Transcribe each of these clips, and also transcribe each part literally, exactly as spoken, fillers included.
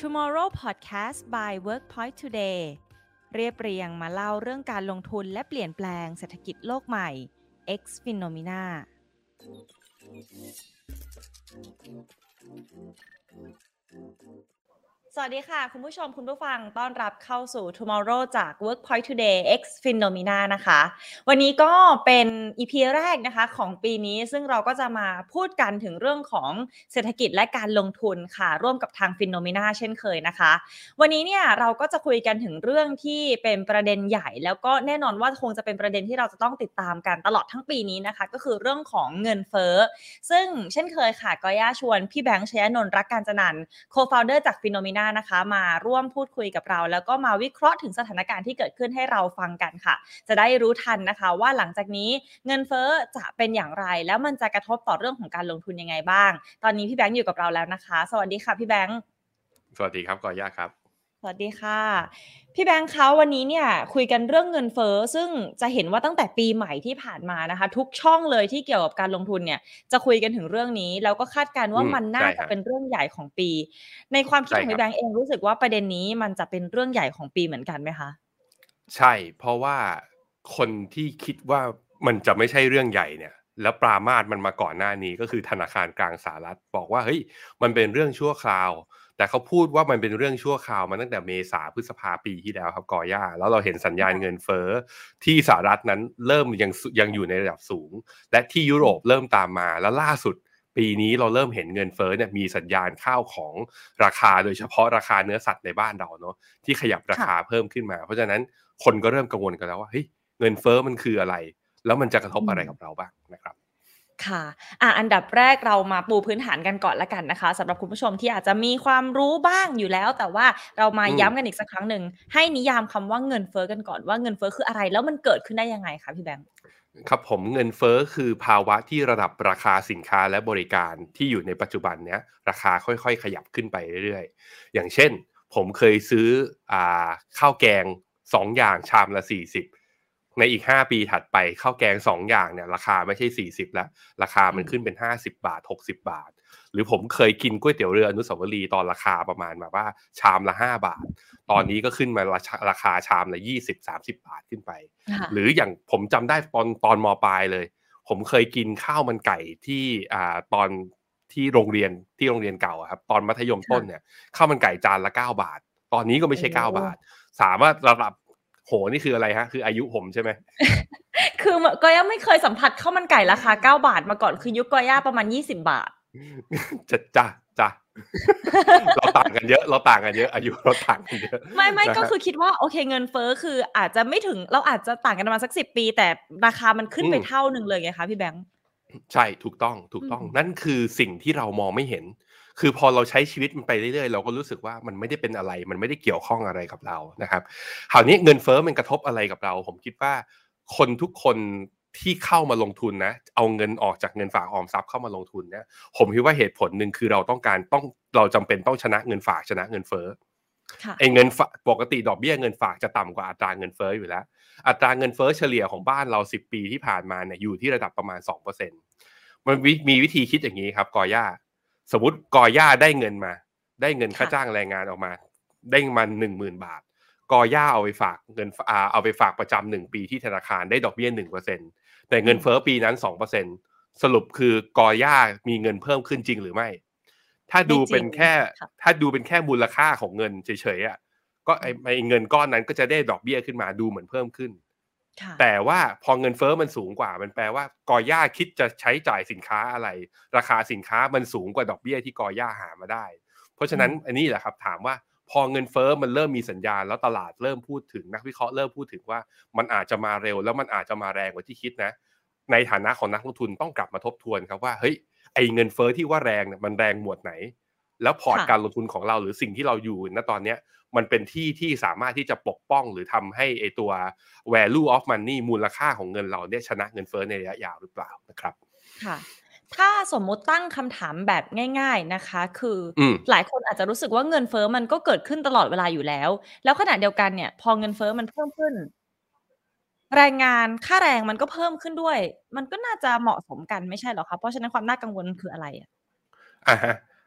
Tomorrow Podcast by Workpoint Today เรียบเรียงมาเล่าเรื่องการลงทุนและเปลี่ยนแปลงเศรษฐกิจโลกใหม่ Ex Phenomenaสวัสดีค่ะคุณผู้ชมคุณผู้ฟังต้อนรับเข้าสู่ Tomorrow จาก Workpoint Today Ex Phenomena นะคะวันนี้ก็เป็น อี พี แรกนะคะของปีนี้ซึ่งเราก็จะมาพูดกันถึงเรื่องของเศรษฐกิจและการลงทุนค่ะร่วมกับทาง Phenomena เช่นเคยนะคะวันนี้เนี่ยเราก็จะคุยกันถึงเรื่องที่เป็นประเด็นใหญ่แล้วก็แน่นอนว่าคงจะเป็นประเด็นที่เราจะต้องติดตามกันตลอดทั้งปีนี้นะคะก็คือเรื่องของเงินเฟ้อซึ่งเช่นเคยค่ะก็ย่าชวนพี่แบงค์ชยนนท์รักการจนันท์ Co-founder จาก Phenomena นะคะมาร่วมพูดคุยกับเราแล้วก็มาวิเคราะห์ถึงสถานการณ์ที่เกิดขึ้นให้เราฟังกันค่ะจะได้รู้ทันนะคะว่าหลังจากนี้เงินเฟ้อจะเป็นอย่างไรแล้วมันจะกระทบต่อเรื่องของการลงทุนยังไงบ้างตอนนี้พี่แบงค์อยู่กับเราแล้วนะคะสวัสดีค่ะพี่แบงค์สวัสดีครับกอย่าครับสวัสดีค่ะพี่แบงค์คะวันนี้เนี่ยคุยกันเรื่องเงินเฟ้อซึ่งจะเห็นว่าตั้งแต่ปีใหม่ที่ผ่านมานะคะทุกช่องเลยที่เกี่ยวกับการลงทุนเนี่ยจะคุยกันถึงเรื่องนี้แล้วก็คาดการณ์ว่ามันน่าจะเป็นเรื่องใหญ่ของปีในความคิดของพี่แบงค์เองรู้สึกว่าประเด็นนี้มันจะเป็นเรื่องใหญ่ของปีเหมือนกันไหมคะใช่เพราะว่าคนที่คิดว่ามันจะไม่ใช่เรื่องใหญ่เนี่ยแล้วปรามาสมันมาก่อนหน้านี้ก็คือธนาคารกลางสหรัฐบอกว่าเฮ้ยมันเป็นเรื่องชั่วคราวแต่เขาพูดว่ามันเป็นเรื่องชั่วคราวมาตั้งแต่เมษาพฤษภาปีที่แล้วครับกอย่าแล้วเราเห็นสัญญาณเงินเฟ้อที่สหรัฐนั้นเริ่มยังยังอยู่ในระดับสูงและที่ยุโรปเริ่มตามมาแล้วล่าสุดปีนี้เราเริ่มเห็นเงินเฟ้อเนี่ยมีสัญญาณข้าวของราคาโดยเฉพาะราคาเนื้อสัตว์ในบ้านเราเนาะที่ขยับราคาเพิ่มขึ้นมาเพราะฉะนั้นคนก็เริ่มกังวลกันแล้วว่าเฮ้ยเงินเฟ้อมันคืออะไรแล้วมันจะกระทบอะไรกับเราบ้างนะครับค่ะอ่ะอันดับแรกเรามาปูพื้นฐานกันก่อนละกันนะคะสำหรับคุณผู้ชมที่อาจจะมีความรู้บ้างอยู่แล้วแต่ว่าเรามาย้ำกันอีกสักครั้งหนึ่งให้นิยามคำว่าเงินเฟ้อกันก่อนว่าเงินเฟ้อคืออะไรแล้วมันเกิดขึ้นได้ยังไงคะพี่แบงค์ครับผมเงินเฟ้อคือภาวะที่ระดับราคาสินค้าและบริการที่อยู่ในปัจจุบันเนี้ยราคาค่อยๆขยับขึ้นไปเรื่อยๆอย่างเช่นผมเคยซื้ออ่าข้าวแกงสองอย่างชามละสี่สิบในอีกห้าปีถัดไปข้าวแกงสองอย่างเนี่ยราคาไม่ใช่สี่สิบแล้วราคามันขึ้นเป็นห้าสิบบาทหกสิบบาทหรือผมเคยกินก๋วยเตี๋ยวเรืออนุสาวรีย์ตอนราคาประมาณแบบว่าชามละห้าบาทตอนนี้ก็ขึ้นมาราคาชามละยี่สิบ สามสิบบาทขึ้นไปหรืออย่างผมจำได้ตอนตอนม.ปลายเลยผมเคยกินข้าวมันไก่ที่อ่าตอนที่โรงเรียนที่โรงเรียนเก่าครับตอนมัธยมต้นเนี่ยข้าวมันไก่จานละเก้าบาทตอนนี้ก็ไม่ใช่เก้าบาทสามารถระดับโหนี่คืออะไรฮะคืออายุผมใช่ไหมคือก็ยังไม่เคยสัมผัสข้าวมันไก่ราคาเก้าบาทมาก่อนคือยุคกอย่าประมาณยี่สิบบาทจะจ้ะจ้ะเราต่างกันเยอะเราต่างกันเยอะอายุเราต่างกันเยอะไม่ไม่ก็คือคิดว่าโอเคเงินเฟ้อคืออาจจะไม่ถึงเราอาจจะต่างกันประมาณสักสิบปีแต่ราคามันขึ้นไปเท่านึงเลยไงคะพี่แบงค์ใช่ถูกต้องถูกต้องนั่นคือสิ่งที่เรามองไม่เห็นคือพอเราใช้ชีวิตมันไปเรื่อยๆเราก็รู้สึกว่ามันไม่ได้เป็นอะไรมันไม่ได้เกี่ยวข้องอะไรกับเรานะครับคราวนี้เงินเฟ้อมันกระทบอะไรกับเราผมคิดว่าคนทุกคนที่เข้ามาลงทุนนะเอาเงินออกจากเงินฝากออมทรัพย์เข้ามาลงทุนเนี่ยผมคิดว่าเหตุผลหนึ่งคือเราต้องการต้องเราจำเป็นต้องชนะเงินฝากชนะเงินเฟ้อไอ้เงินฝากปกติดอกเบี้ยเงินฝากจะต่ำกว่าอัตราเงินเฟ้ออยู่แล้วอัตราเงินเฟ้อเฉลี่ยของบ้านเราสิบปีที่ผ่านมาเนี่ยอยู่ที่ระดับประมาณ สองเปอร์เซ็นต์ มันมีวิธีคิดอย่างนี้ครับกอย่าสมมติกอย่าได้เงินมาได้เงินค่าจ้างแรงงานออกมาได้มา หนึ่งหมื่น บาทกอย่าเอาไปฝากเงินอ่าเอาไปฝากประจำหนึ่งปีที่ธนาคารได้ดอกเบี้ย หนึ่งเปอร์เซ็นต์ แต่เงินเฟ้อปีนั้น สองเปอร์เซ็นต์ สรุปคือกอย่ามีเงินเพิ่มขึ้นจริงหรือไม่ถ้าดูเป็นแค่ถ้าดูเป็นแค่มูลค่าของเงินเฉยๆอ่ะก็ไอ้เงินก้อนนั้นก็จะได้ดอกเบี้ยขึ้นมาดูเหมือนเพิ่มขึ้นแต่ว่าพอเงินเฟ้อมันสูงกว่ามันแปลว่ากอย่าคิดจะใช้จ่ายสินค้าอะไรราคาสินค้ามันสูงกว่าดอกเบี้ยที่กอย่าหามาได้เพราะฉะนั้นอันนี้แหละครับถามว่าพอเงินเฟ้อมันเริ่มมีสัญญาณแล้วตลาดเริ่มพูดถึงนักวิเคราะห์เริ่มพูดถึงว่ามันอาจจะมาเร็วแล้วมันอาจจะมาแรงกว่าที่คิดนะในฐานะของนักลงทุนต้องกลับมาทบทวนครับว่าเฮ้ยไอ้เงินเฟ้อที่ว่าแรงเนี่ยมันแรงหมวดไหนแล้วพอร์ตการลงทุนของเราหรือสิ่งที่เราอยู่ณตอนเนี้ยมันเป็นที่ที่สามารถที่จะปกป้องหรือทำให้ไอตัว value of money มูลค่าของเงินเราเนี่ยชนะเงินเฟ้อในระยะยาวหรือเปล่านะครับค่ะถ้าสมมุติตั้งคำถามแบบง่ายๆนะคะคือหลายคนอาจจะรู้สึกว่าเงินเฟ้อมันก็เกิดขึ้นตลอดเวลาอยู่แล้วแล้วขณะเดียวกันเนี่ยพอเงินเฟ้อมันเพิ่มขึ้นแรงงานค่าแรงมันก็เพิ่มขึ้นด้วยมันก็น่าจะเหมาะสมกันไม่ใช่เหรอคะเพราะฉะนั้นความน่ากังวลคืออะไรอะอ่าฮะ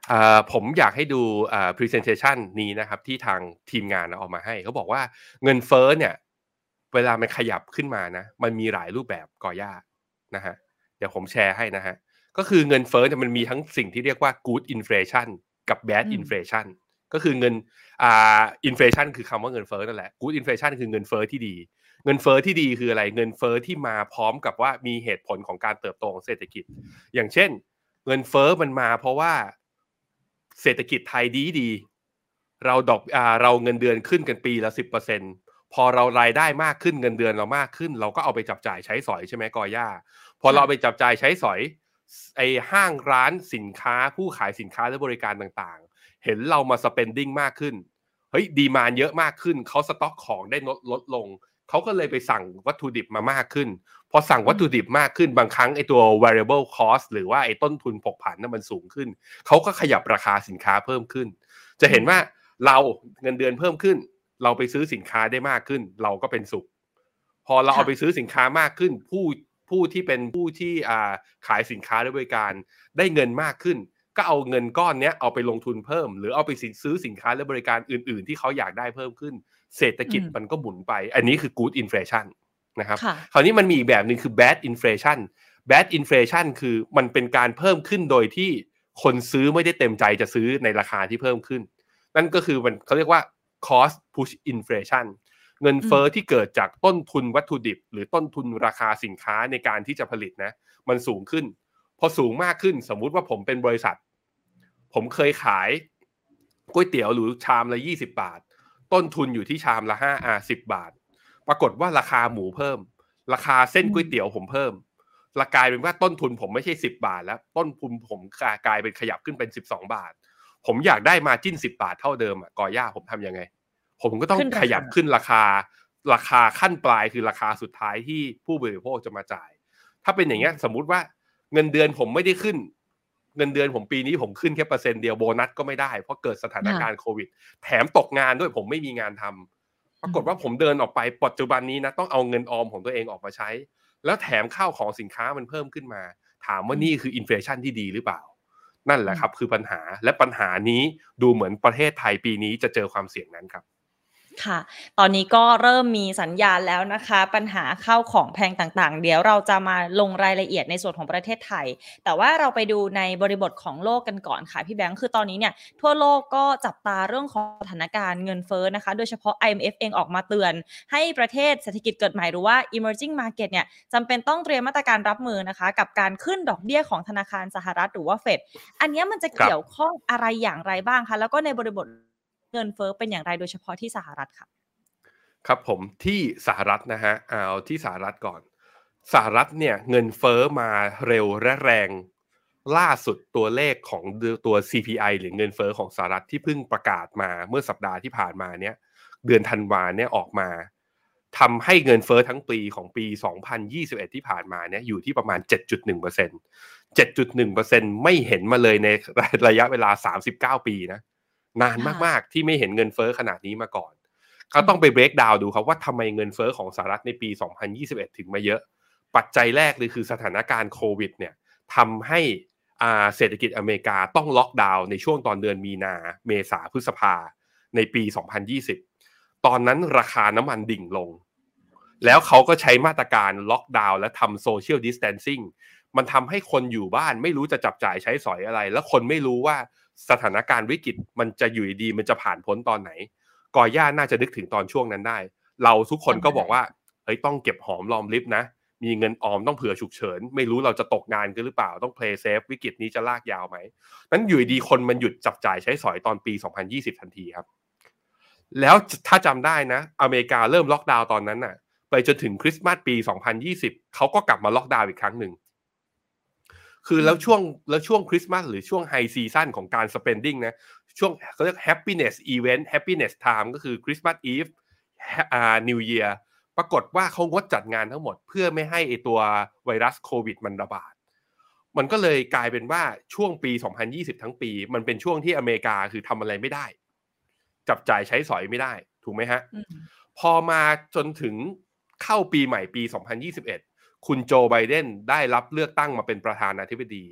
อ่าผมอยากให้ดูอ่า presentation นี้นะครับที่ทางทีมงานเอาออกมาให้เขาบอกว่าเงินเฟ้อเนี่ยเวลามันขยับขึ้นมานะมันมีหลายรูปแบบก่อย่านะฮะเดี๋ยวผมแชร์ให้นะฮะก็คือเงินเฟ้อเนี่ยมันมีทั้งสิ่งที่เรียกว่า good inflation กับ bad อืม inflation ก็คือเงินอ่า inflation คือคำว่าเงินเฟ้อนั่นแหละ good inflation คือเงินเฟ้อที่ดีเงินเฟ้อที่ดีคืออะไรเงินเฟ้อที่มาพร้อมกับว่ามีเหตุผลของการเติบโตของเศรษฐกิจอย่างเช่นเงินเฟ้อมันมาเพราะว่าเศรษฐกิจไทยดีดีเราดอกอ่าเราเงินเดือนขึ้นกันปีละ สิบเปอร์เซ็นต์ พอเรารายได้มากขึ้นเงินเดือนเรามากขึ้นเราก็เอาไปจับจ่ายใช้สอยใช่ไหมกอย่าพอเราไปจับจ่ายใช้สอยไอ้ห้างร้านสินค้าผู้ขายสินค้าและบริการต่างๆเห็นเรามา spending มากขึ้นเฮ้ยดีมานด์เยอะมากขึ้นเขาสต็อกของได้ลดลดลงเขาก็เลยไปสั่งวัตถุดิบมามากขึ้นพอสั่งวัตถุดิบมากขึ้นบางครั้งไอ้ตัว variable cost หรือว่าไอ้ต้นทุนผกผันนั้นมันสูงขึ้นเขาก็ขยับราคาสินค้าเพิ่มขึ้นจะเห็นว่าเราเงินเดือนเพิ่มขึ้นเราไปซื้อสินค้าได้มากขึ้นเราก็เป็นสุขพอเราเอาไปซื้อสินค้ามากขึ้นผู้ผู้ที่เป็นผู้ที่อ่าขายสินค้าและบริการได้เงินมากขึ้นก็เอาเงินก้อนนี้เอาไปลงทุนเพิ่มหรือเอาไปซื้อสินค้าและบริการอื่นๆที่เขาอยากได้เพิ่มขึ้นเศรษฐกิจมันก็หมุนไปอันนี้คือ good inflation นะครับคราวนี้มันมีอีกแบบนึงคือ bad inflation bad inflation คือมันเป็นการเพิ่มขึ้นโดยที่คนซื้อไม่ได้เต็มใจจะซื้อในราคาที่เพิ่มขึ้นนั่นก็คือมันเขาเรียกว่า cost push inflation เงินเฟ้อที่เกิดจากต้นทุนวัตถุดิบหรือต้นทุนราคาสินค้าในการที่จะผลิตนะมันสูงขึ้นพอสูงมากขึ้นสมมุติว่าผมเป็นบริษัทผมเคยขายก๋วยเตี๋ยวหรือชามละยี่สิบบาทต้นทุนอยู่ที่ชามละห้าอ่าสิบบาทปรากฏว่าราคาหมูเพิ่มราคาเส้นก๋วยเตี๋ยวผมเพิ่มละกลายเป็นว่าต้นทุนผมไม่ใช่สิบบาทแล้วต้นทุนผมกลายเป็นขยับขึ้นเป็นสิบสองบาทผมอยากได้มาจิ้นสิบบาทเท่าเดิมอ่ะกอย่าผมทำยังไงผมก็ต้องขยับขึ้นราคาราคาขั้นปลายคือราคาสุดท้ายที่ผู้บริโภคจะมาจ่ายถ้าเป็นอย่างเงี้ยสมมุติว่าเงินเดือนผมไม่ได้ขึ้นเงินเดือนผมปีนี้ผมขึ้นแค่เปอร์เซ็นต์เดียวโบนัสก็ไม่ได้เพราะเกิดสถานการณ์โควิดแถมตกงานด้วยผมไม่มีงานทำปรากฏว่าผมเดินออกไปปัจจุบันนี้นะต้องเอาเงินออมของตัวเองออกมาใช้แล้วแถมข้าวของสินค้ามันเพิ่มขึ้นมาถามว่านี่คืออินเฟลชันที่ดีหรือเปล่านั่นแหละครับคือปัญหาและปัญหานี้ดูเหมือนประเทศไทยปีนี้จะเจอความเสี่ยงนั้นครับค่ะตอนนี้ก็เริ่มมีสัญญาณแล้วนะคะปัญหาข้าวของแพงต่างๆเดี๋ยวเราจะมาลงรายละเอียดในส่วนของประเทศไทยแต่ว่าเราไปดูในบริบทของโลกกันก่อนค่ะพี่แบงค์คือตอนนี้เนี่ยทั่วโลกก็จับตาเรื่องของสถานการณ์เงินเฟ้อนะคะโดยเฉพาะ ไอ เอ็ม เอฟ เองออกมาเตือนให้ประเทศเศรษฐกิจเกิดใหม่หรือว่า emerging market เนี่ยจำเป็นต้องเตรียมมาตรการรับมือนะคะกับการขึ้นดอกเบี้ยของธนาคารสหรัฐหรือว่าเฟดอันนี้มันจะเกี่ยวข้องอะไรอย่างไรบ้างคะแล้วก็ในบริบทเงินเฟ้อเป็นอย่างไรโดยเฉพาะที่สหรัฐค่ะครับผมที่สหรัฐนะฮะเอาที่สหรัฐก่อนสหรัฐเนี่ยเงินเฟ้อมาเร็วและแรงล่าสุดตัวเลขของตัว ซี พี ไอ หรือเงินเฟ้อของสหรัฐที่เพิ่งประกาศมาเมื่อสัปดาห์ที่ผ่านมาเนี่ยเดือนธันวาเนี่ยออกมาทำให้เงินเฟ้อทั้งปีของปีสองพันยี่สิบเอ็ดที่ผ่านมาเนี่ยอยู่ที่ประมาณ เจ็ดจุดหนึ่งเปอร์เซ็นต์ เจ็ดจุดหนึ่งเปอร์เซ็นต์ ไม่เห็นมาเลยในระยะเวลาสามสิบเก้าปีนะนานมากๆที่ไม่เห็นเงินเฟ้อขนาดนี้มาก่อนเขาต้องไปเบรกดาวน์ดูครับว่าทำไมเงินเฟ้อของสหรัฐในปีสองพันยี่สิบเอ็ดถึงมาเยอะปัจจัยแรกเลยคือสถานการณ์โควิดเนี่ยทำให้อ่าเศรษฐกิจอเมริกาต้องล็อกดาวน์ในช่วงตอนเดือนมีนาเมษาพฤษภาในปีสองพันยี่สิบตอนนั้นราคาน้ำมันดิ่งลงแล้วเขาก็ใช้มาตรการล็อกดาวน์และทำโซเชียลดิสแทนซิ่งมันทำให้คนอยู่บ้านไม่รู้จะจับจ่ายใช้สอยอะไรแล้วคนไม่รู้ว่าสถานการณ์วิกฤตมันจะอยู่ดีมันจะผ่านพ้นตอนไหนกอย่าน่าจะนึกถึงตอนช่วงนั้นได้เราทุกคนก็บอกว่าเฮ้ยต้องเก็บหอมรอมริบนะมีเงินออมต้องเผื่อฉุกเฉินไม่รู้เราจะตกงานกันหรือเปล่าต้อง play safe วิกฤตนี้จะลากยาวไหมนั้นอยู่ดีคนมันหยุดจับจ่ายใช้สอยตอนปีสองพันยี่สิบทันทีครับแล้วถ้าจำได้นะอเมริกาเริ่มล็อกดาวน์ตอนนั้นน่ะไปจนถึงคริสต์มาสปีสองพันยี่สิบเขาก็กลับมาล็อกดาวน์อีกครั้งหนึ่งคือแล้วช่วงแล้วช่วงคริสต์มาสหรือช่วงไฮซีซั่นของการ spending นะช่วงเขาเรียก happiness event happiness time ก็คือ Christmas Eve อ่า New Year ปรากฏว่าเขางดจัดงานทั้งหมดเพื่อไม่ให้ไอตัวไวรัสโควิดมันระบาดมันก็เลยกลายเป็นว่าช่วงปีสองพันยี่สิบทั้งปีมันเป็นช่วงที่อเมริกาคือทำอะไรไม่ได้จับจ่ายใช้สอยไม่ได้ถูกไหมฮะพอมาจนถึงเข้าปีใหม่ปีสองพันยี่สิบเอ็ดคุณโจไบเดนได้รับเลือกตั้งมาเป็นประธานาธิบดี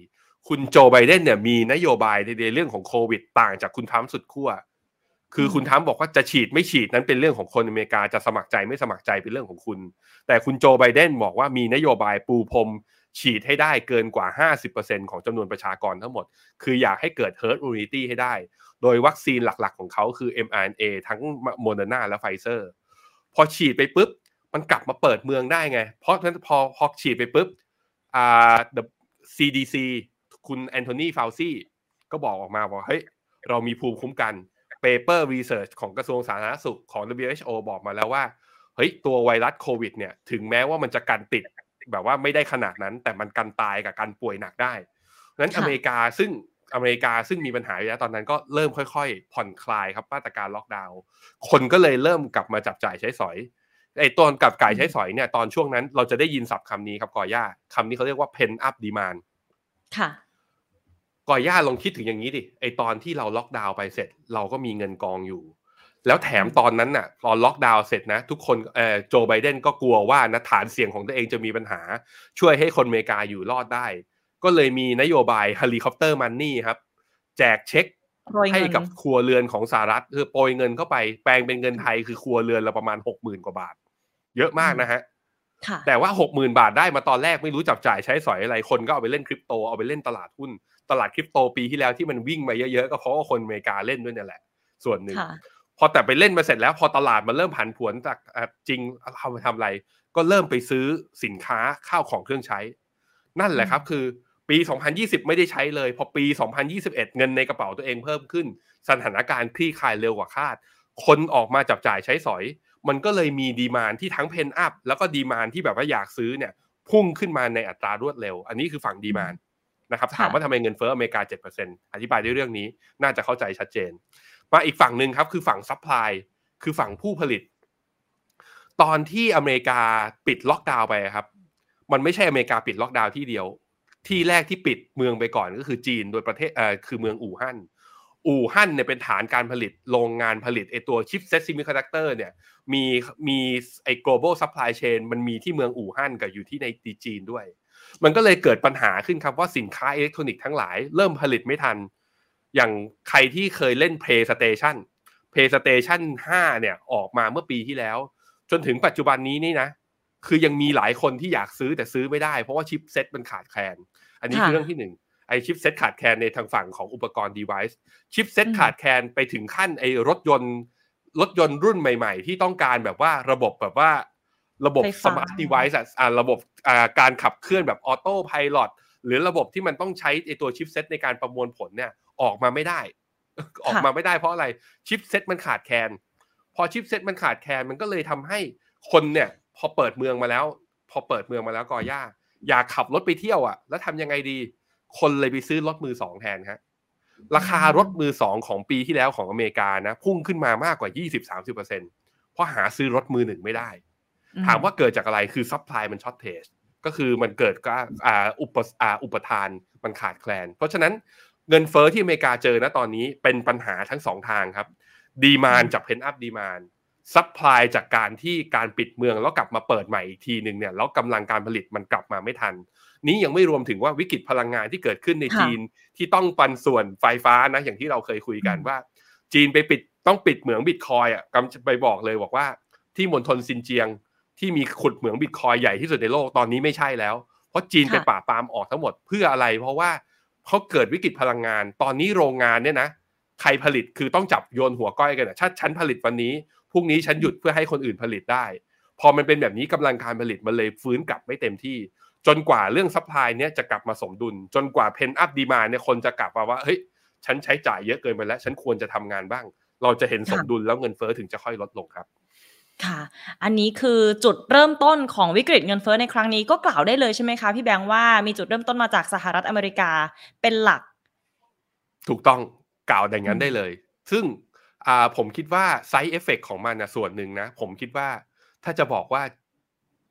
คุณโจไบเดนเนี่ยมีนโยบายในเรื่องของโควิดต่างจากคุณทรัมป์สุดขั้วคือคุณทรัมป์บอกว่าจะฉีดไม่ฉีดนั้นเป็นเรื่องของคนอเมริกาจะสมัครใจไม่สมัครใจเป็นเรื่องของคุณแต่คุณโจไบเดนบอกว่ามีนโยบายปูพรมฉีดให้ได้เกินกว่า ห้าสิบเปอร์เซ็นต์ ของจำนวนประชากรทั้งหมดคืออยากให้เกิด herd immunity ให้ได้โดยวัคซีนหลักๆของเขาคือ เอ็ม อาร์ เอ็น เอ ทั้ง Moderna และ Pfizer พอฉีดไปปุ๊บมันกลับมาเปิดเมืองได้ไงเพราะฉะนั้นพอพอฉีดไปปุ๊บอ่า ซี ดี ซี คุณแอนโทนีฟาวซี่ก็บอกออกมาว่าเฮ้ยเรามีภูมิคุ้มกัน Paper Research ของกระทรวงสาธารณสุขของ ดับเบิลยู เอช โอ บอกมาแล้วว่าเฮ้ยตัวไวรัสโควิดเนี่ยถึงแม้ว่ามันจะกันติดแบบว่าไม่ได้ขนาดนั้นแต่มันกันตายกับกันป่วยหนักได้งั้นอเมริกาซึ่งอเมริกาซึ่งมีปัญหาอยู่แล้วตอนนั้นก็เริ่มค่อยๆผ่อนคลายครับมาตรการล็อกดาวน์คนก็เลยเริ่มกลับมาจับจ่ายใช้สอยไอ้ตอนกับจ่ายใช้สอยเนี่ยตอนช่วงนั้นเราจะได้ยินศัพท์คำนี้ครับกอย่าคำนี้เขาเรียกว่า pent up demand ค่ะก่อย่าลองคิดถึงอย่างนี้ดิไอตอนที่เราล็อกดาวน์ไปเสร็จเราก็มีเงินกองอยู่แล้วแถมตอนนั้นน่ะตอนล็อกดาวน์เสร็จนะทุกคนเอ่อโจไบเดนก็กลัวว่านะฐานเสียงของตัวเองจะมีปัญหาช่วยให้คนอเมริกาอยู่รอดได้ก็เลยมีนโยบายเฮลิคอปเตอร์มันนี่ครับแจกเช็คให้กับครัวเรือนของสหรัฐคือโปรยเงินเข้าไปแปลงเป็นเงินไทยคือครัวเรือนละประมาณ หกหมื่น กว่าบาทเยอะมากนะฮะแต่ว่า หกหมื่น บาทได้มาตอนแรกไม่รู้จับจ่ายใช้สอยอะไรคนก็เอาไปเล่นคริปโตเอาไปเล่นตลาดหุ้นตลาดคริปโตปีที่แล้วที่มันวิ่งมาเยอะๆก็เพราะว่าคนอเมริกาเล่นด้วยนี่แหละส่วนหนึ่งพอแต่ไปเล่นมาเสร็จแล้วพอตลาดมันเริ่มผันผวนจากจริงทำทำอะไรก็เริ่มไปซื้อสินค้าข้าวของเครื่องใช้นั่นแหละครับคือปีสองพันยี่สิบไม่ได้ใช้เลยพอปีสองพันยี่สิบเอ็ดเงินในกระเป๋าตัวเองเพิ่มขึ้นสถานการณ์คลี่คลายเร็วกว่าคาดคนออกมาจับจ่ายใช้สอยมันก็เลยมีดีมานด์ที่ทั้งเพนอัพแล้วก็ดีมานด์ที่แบบว่าอยากซื้อเนี่ยพุ่งขึ้นมาในอัตรารวดเร็วอันนี้คือฝั่งดีมานด์นะครับถามว่าทำไมเงินเฟ้ออเมริกา เจ็ดเปอร์เซ็นต์ อธิบายด้วยเรื่องนี้น่าจะเข้าใจชัดเจนมาอีกฝั่งหนึ่งครับคือฝั่งซัพพลายคือฝั่งผู้ผลิตตอนที่อเมริกาปิดล็อกดาวน์ไปครับมันไม่ใช่อเมริกาปิดล็อกดาวน์ที่เดียวที่แรกที่ปิดเมืองไปก่อนก็คือจีนโดยประเทศเอ่อคือเมืองอู่ฮั่นอู่ฮั่นเนี่ยเป็นฐานการผลิตโรงงานผลิตไอตัวชิปเซ็ตซิมิคอนดักเตอร์เนี่ยมีมีไอ global supply chain มันมีที่เมืองอู่ฮั่นกับอยู่ที่ในจีนด้วยมันก็เลยเกิดปัญหาขึ้นครับว่าสินค้าอิเล็กทรอนิกส์ทั้งหลายเริ่มผลิตไม่ทันอย่างใครที่เคยเล่น PlayStation PlayStation ห้าเนี่ยออกมาเมื่อปีที่แล้วจนถึงปัจจุบันนี้นี่นะคือยังมีหลายคนที่อยากซื้อแต่ซื้อไม่ได้เพราะว่าชิปเซ็ตมันขาดแคลนอันนี้คือเรื่องที่หนึ่งไอชิปเซ็ตขาดแคลนในทางฝั่งของอุปกรณ์ device ชิปเซ็ตขาดแคลนไปถึงขั้นไอรถยนต์รถยนต์รุ่นใหม่ๆที่ต้องการแบบว่าระบบแบบว่าระบบ smart device อ่ะระบบอ่าการขับเคลื่อนแบบ auto pilot หรือระบบที่มันต้องใช้ไอตัวชิปเซ็ตในการประมวลผลเนี่ยออกมาไม่ได้ออกมาไม่ได้เพราะอะไรชิปเซ็ตมันขาดแคลนพอชิปเซ็ตมันขาดแคลนมันก็เลยทำให้คนเนี่ยพอเปิดเมืองมาแล้วพอเปิดเมืองมาแล้วกอย่าอยากขับรถไปเที่ยวอ่ะแล้วทำยังไงดีคนเลยไปซื้อรถมือสองแทนฮะราคารถมือสองของปีที่แล้วของอเมริกานะพุ่งขึ้นมามากกว่า ยี่สิบถึงสามสิบเปอร์เซ็นต์ เพราะหาซื้อรถมือหนึ่งไม่ได้ถามว่าเกิดจากอะไรคือซัพพลายมันช็อตเทจก็คือมันเกิดก็อ่าอุปอ่าอุปทานมันขาดแคลนเพราะฉะนั้นเงินเฟ้อที่อเมริกาเจอนะตอนนี้เป็นปัญหาทั้งสองทางครับดีมานด์จากเพนอัพดีมานด์ซัพพลายจากการที่การปิดเมืองแล้วกลับมาเปิดใหม่อีกทีนึงเนี่ยแล้วกำลังการผลิตมันกลับมาไม่ทันนี้ยังไม่รวมถึงว่าวิกฤตพลังงานที่เกิดขึ้นในจีนที่ต้องปันส่วนไฟฟ้านะอย่างที่เราเคยคุยกันว่าจีนไปปิดต้องปิดเหมืองบิตคอยอ่ะกำลังไปบอกเลยบอกว่าที่มณฑลซินเจียงที่มีขุดเหมืองบิตคอยใหญ่ที่สุดในโลกตอนนี้ไม่ใช่แล้วเพราะจีนไปปราบปรามออกทั้งหมดเพื่ออะไรเพราะว่าเขาเกิดวิกฤตพลังงานตอนนี้โรงงานเนี่ยนะใครผลิตคือต้องจับโยนหัวก้อยกันนะถ้าฉันผลิตวันนี้พรุ่งนี้ฉันหยุดเพื่อให้คนอื่นผลิตได้พอมันเป็นแบบนี้กำลังการผลิตมันเลยฟื้นกลับไม่เต็มที่จนกว่าเรื่องซัพพลายเนี่ยจะกลับมาสมดุลจนกว่าเพนอัพดีมานด์เนี่ยคนจะกลับมาว่าเฮ้ยฉันใช้จ่ายเยอะเกินไปแล้วฉันควรจะทำงานบ้างเราจะเห็นสมดุลแล้วเงินเฟ้อถึงจะค่อยลดลงครับค่ะอันนี้คือจุดเริ่มต้นของวิกฤตเงินเฟ้อในครั้งนี้ก็กล่าวได้เลยใช่ไหมคะพี่แบงค์ว่ามีจุดเริ่มต้นมาจากสหรัฐอเมริกาเป็นหลักถูกต้องกล่าวอย่างนั้นได้เลยซึ่งอ่าผมคิดว่าไซด์เอฟเฟกต์ของมันนะส่วนหนึ่งนะผมคิดว่าถ้าจะบอกว่า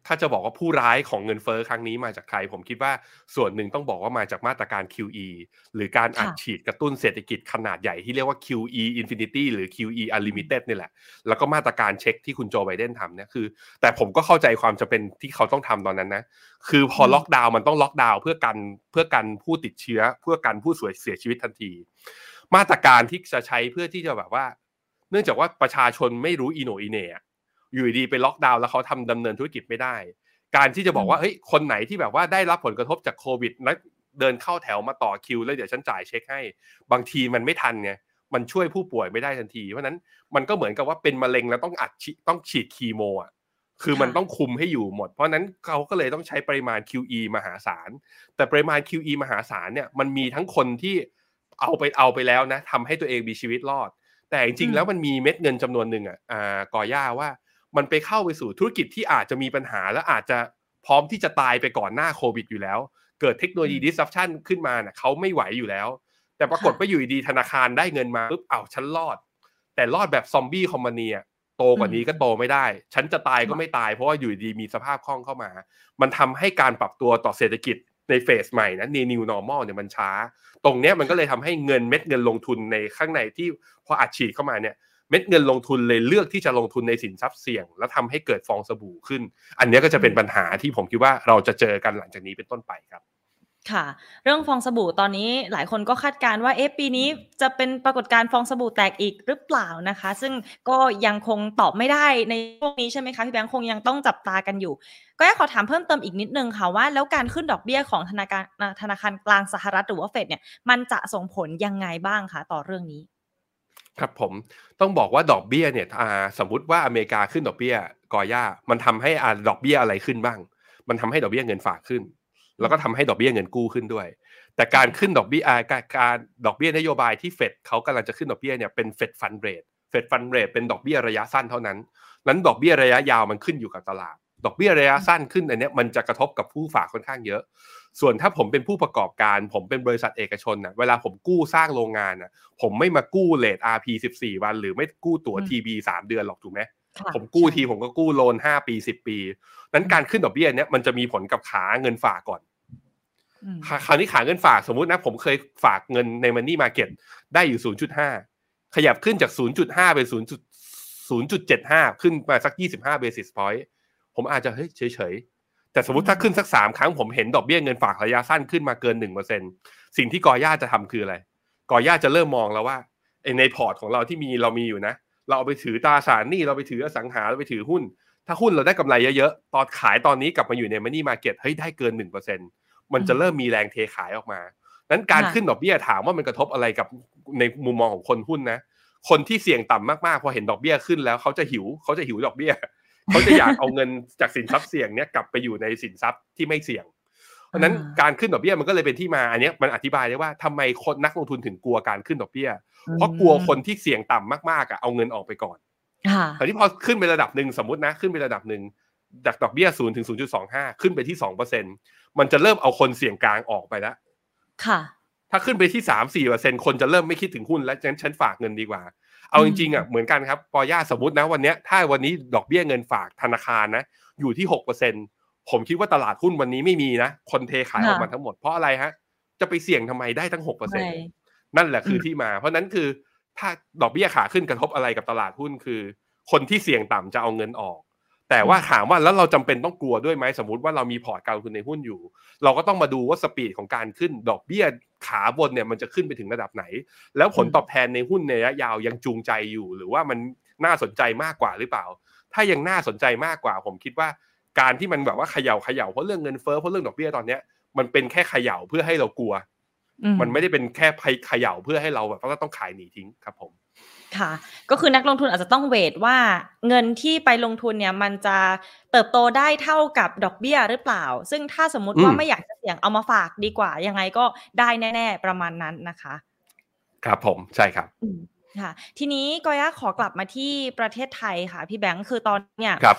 ถ้าจะบอกว่าผู้ร้ายของเงินเฟ้อครั้งนี้มาจากใครผมคิดว่าส่วนหนึ่งต้องบอกว่ามาจากมาตรการ คิว อี หรือการอัดฉีดกระตุ้นเศรษฐกิจขนาดใหญ่ที่เรียกว่า คิว อี Infinity หรือ คิว อี Unlimited นี่แหละแล้วก็มาตรการเช็คที่คุณโจไบเดนทำเนี่ยคือแต่ผมก็เข้าใจความจำเป็นที่เขาต้องทำตอนนั้นนะคือพอล็อกดาวน์มันต้องล็อกดาวน์เพื่อกันเพื่อกันผู้ติดเชื้อเพื่อกันผู้เสียชีวิตทันทีมาตรการที่จะใช้เพื่อที่จะแบบว่าเนื่องจากว่าประชาชนไม่รู้อีโหนอีเหน่อยู่ดีไปล็อกดาวน์แล้วเขาทำดำเนินธุรกิจไม่ได้การที่จะบอกว่าเฮ้ยคนไหนที่แบบว่าได้รับผลกระทบจากโควิดแล้วเดินเข้าแถวมาต่อคิวแล้วเดี๋ยวฉันจ่ายเช็คให้บางทีมันไม่ทันไงมันช่วยผู้ป่วยไม่ได้ทันทีเพราะนั้นมันก็เหมือนกับว่าเป็นมะเร็งแล้วต้องอัดต้องฉีดคีโมอ่ะคือมันต้องคุมให้อยู่หมดเพราะนั้นเขาก็เลยต้องใช้ปริมาณ คิว อี มหาศาลแต่ปริมาณ คิว อี มหาศาลเนี่ยมันมีทั้งคนที่เอาไปเอาไปแล้วนะทำให้ตัวเองมีชีวิตรอดแต่จริงๆแล้วมันมีเม็ดเงินจำนวนหนึ่งอ่ะอ่ากอย่าว่ามันไปเข้าไปสู่ธุรกิจที่อาจจะมีปัญหาและอาจจะพร้อมที่จะตายไปก่อนหน้าโควิดอยู่แล้วเกิดเทคโนโลยี disruption ขึ้นมาน่ะเขาไม่ไหวอยู่แล้วแต่ปรากฏว่าอยู่ดีธนาคารได้เงินมาปุ๊บอ้าวฉันรอดแต่รอดแบบซอมบี้คอมพานีอ่ะโตกว่านี้ก็โตไม่ได้ฉันจะตายก็ไม่ตายเพราะว่าอยู่ดีมีสภาพคล่องเข้ามามันทำให้การปรับตัวต่อเศรษฐกิจในเฟสใหม่นะ New Normal เนี่ยมันช้าตรงเนี้ยมันก็เลยทำให้เงินเม็ดเงินลงทุนในข้างในที่พออัดฉีดเข้ามาเนี่ยเม็ดเงินลงทุนเลยเลือกที่จะลงทุนในสินทรัพย์เสี่ยงแล้วทำให้เกิดฟองสบู่ขึ้นอันนี้ก็จะเป็นปัญหาที่ผมคิดว่าเราจะเจอกันหลังจากนี้เป็นต้นไปครับค่ะเรื่องฟองสบู่ตอนนี้หลายคนก็คาดการณ์ว่าเอ๊ะปีนี้จะเป็นปรากฏการณ์ฟองสบู่แตกอีกหรือเปล่านะคะซึ่งก็ยังคงตอบไม่ได้ในช่วงนี้ใช่ไหมคะพี่แบงค์คงยังต้องจับตากันอยู่ก็อยากขอถามเพิ่มเติมอีกนิดนึงค่ะว่าแล้วการขึ้นดอกเบี้ยของธนาคารธนาคารกลางสหรัฐหรือว่าเฟดเนี่ยมันจะส่งผลยังไงบ้างคะต่อเรื่องนี้ครับผมต้องบอกว่าดอกเบี้ยเนี่ยอ่าสมมุติว่าอเมริกาขึ้นดอกเบี้ยกอย่ามันทำให้อ่าดอกเบี้ยอะไรขึ้นบ้างมันทำให้ดอกเบี้ยเงินฝากขึ้นแล้วก็ทำให้ดอกเบี้ยเงินกู้ขึ้นด้วยแต่การขึ้นดอกเบี้ยอ่าการการดอกเบี้ยนโยบายที่เฟดเขากำลังจะขึ้นดอกเบี้ยเนี่ยเป็นเฟดฟันเรทเฟดฟันเรทเป็นดอกเบี้ยระยะสั้นเท่านั้นนั้นดอกเบี้ยระยะยาวมันขึ้นอยู่กับตลาดดอกเบี้ยระยะสั้นขึ้นอันเนี้ยมันจะกระทบกับผู้ฝากค่อนข้างเยอะส่วนถ้าผมเป็นผู้ประกอบการผมเป็นบริษัทเอกชนนะเวลาผมกู้สร้างโรงงานนะผมไม่มากู้เรท อาร์ พี สิบสี่วันหรือไม่กู้ตั๋ว ที บี สามเดือนหรอกถูกไหมผมกู้ทีผมก็กู้โลนห้าปีสิบปีนั้นการขึ้นดอกเบี้ยเนี้ยมันจะมีผลกับขาเงินฝากก่อนคราวนี้ขาเงินฝากสมมุตินะผมเคยฝากเงินใน Money Market ได้อยู่ ศูนย์จุดห้า ขยับขึ้นจาก ศูนย์จุดห้า เป็น ศูนย์จุดเจ็ดห้า ขึ้นมาสักยี่สิบห้า basis point ผมอาจจะเฮ้ยเฉยๆแต่สมมุติถ้าขึ้นสักสามครั้งผมเห็นดอกเบี้ยเงินฝากระยะสั้นขึ้นมาเกิน หนึ่งเปอร์เซ็นต์ สิ่งที่กอย่าจะทำคืออะไรกอย่าจะเริ่มมองแล้วว่าในพอร์ตของเราที่มีเรามีอยู่นะเราเอาไปถือตราสารหนี้เราไปถืออสังหาเราไปถือหุ้นถ้าหุ้นเราได้กำไรเยอะๆตอนขายตอนนี้กลับมาอยู่ใน Money Market เฮ้ยได้เกิน หนึ่งเปอร์เซ็นต์ มันจะเริ่มมีแรงเทขายออกมานั้นการขึ้นดอกเบี้ยถามว่ามันกระทบอะไรกับในมุมมองของคนหุ้นนะคนที่เสี่ยงต่ำมากๆพอเห็นดอกเบี้ยขึ้นแล้วเขาจะหิวเขาจะหิวดอกเบี้ยเขาจะอยากเอาเงินจากสินทรัพย์เสี่ยงเนี้ยกลับไปอยู่ในสินทรัพย์ที่ไม่เสี่ยงเพราะนั้นการขึ้นดอกเบี้ยมันก็เลยเป็นที่มาอันนี้มันอธิบายได้ว่าทำไมคนนักลงทุนถึงกลัวการขึ้นดอกเบี้ยเพราะกลัวคนที่เสี่ยงต่ำมากๆอ่ะเอาเงินออกไปก่อนแต่ที่พอขึ้นไประดับหนึ่งสมมตินะขึ้นไประดับหนึ่งจากดอกเบี้ยศูนย์ถึง ศูนย์จุดสองห้า ขึ้นไปที่ สองเปอร์เซ็นต์ มันจะเริ่มเอาคนเสี่ยงกลางออกไปแล้วค่ะถ้าขึ้นไปที่ สามถึงสี่เปอร์เซ็นต์ คนจะเริ่มไม่คิดถึงหุ้นแล้วงั้นฉันฝากเงินดีกว่าเอาจริงๆอ่ะเหมือนกันครับปอย่าสมมุตินะวันนี้ถ้าวันนี้ดอกเบี้ยเงินฝากธนาคารนะอยู่ที่ หกเปอร์เซ็นต์ ผมคิดว่าตลาดหุ้นวันนี้ไม่มีนะคนเทขายออกมาทั้งหมดเพราะอะไรฮะจะไปเสี่ยงทำไมได้ตั้ง หกเปอร์เซ็นต์ นั่นแหละคือที่มาเพราะนั้นคือถ้าดอกเบี้ยขาขึ้นกระทบอะไรกับตลาดหุ้นคือคนที่เสี่ยงต่ำจะเอาเงินออกแต่ว่าถามว่าแล้วเราจำเป็นต้องกลัวด้วยไหมสมมุติว่าเรามีพอร์ตการลงทุนในหุ้นอยู่เราก็ต้องมาดูว่าสปีดของการขึ้นดอกเบี้ยขาบนเนี่ยมันจะขึ้นไปถึงระดับไหนแล้วผลตอบแทนในหุ้นในระยะยาวยังจูงใจอยู่หรือว่ามันน่าสนใจมากกว่าหรือเปล่าถ้ายังน่าสนใจมากกว่าผมคิดว่าการที่มันแบบว่าเขย่าเขย่าเพราะเรื่องเงินเฟ้อเพราะเรื่องดอกเบี้ยตอนเนี้ยมันเป็นแค่เขย่าเพื่อให้เรากลัวมันไม่ได้เป็นแค่เขย่าเพื่อให้เราแบบว่าต้องขายหนีทิ้งครับผมค่ะก็คือนักลงทุนอาจจะต้องเวทว่าเงินที่ไปลงทุนเนี่ยมันจะเติบโตได้เท่ากับดอกเบี้ยหรือเปล่าซึ่งถ้าสมมุติว่าไม่อยากจะเสี่ยงเอามาฝากดีกว่ายังไงก็ได้แน่ๆประมาณนั้นนะคะครับผมใช่ครับค่ะทีนี้กอย่าขอกลับมาที่ประเทศไทยค่ะพี่แบงค์คือตอนเนี่ย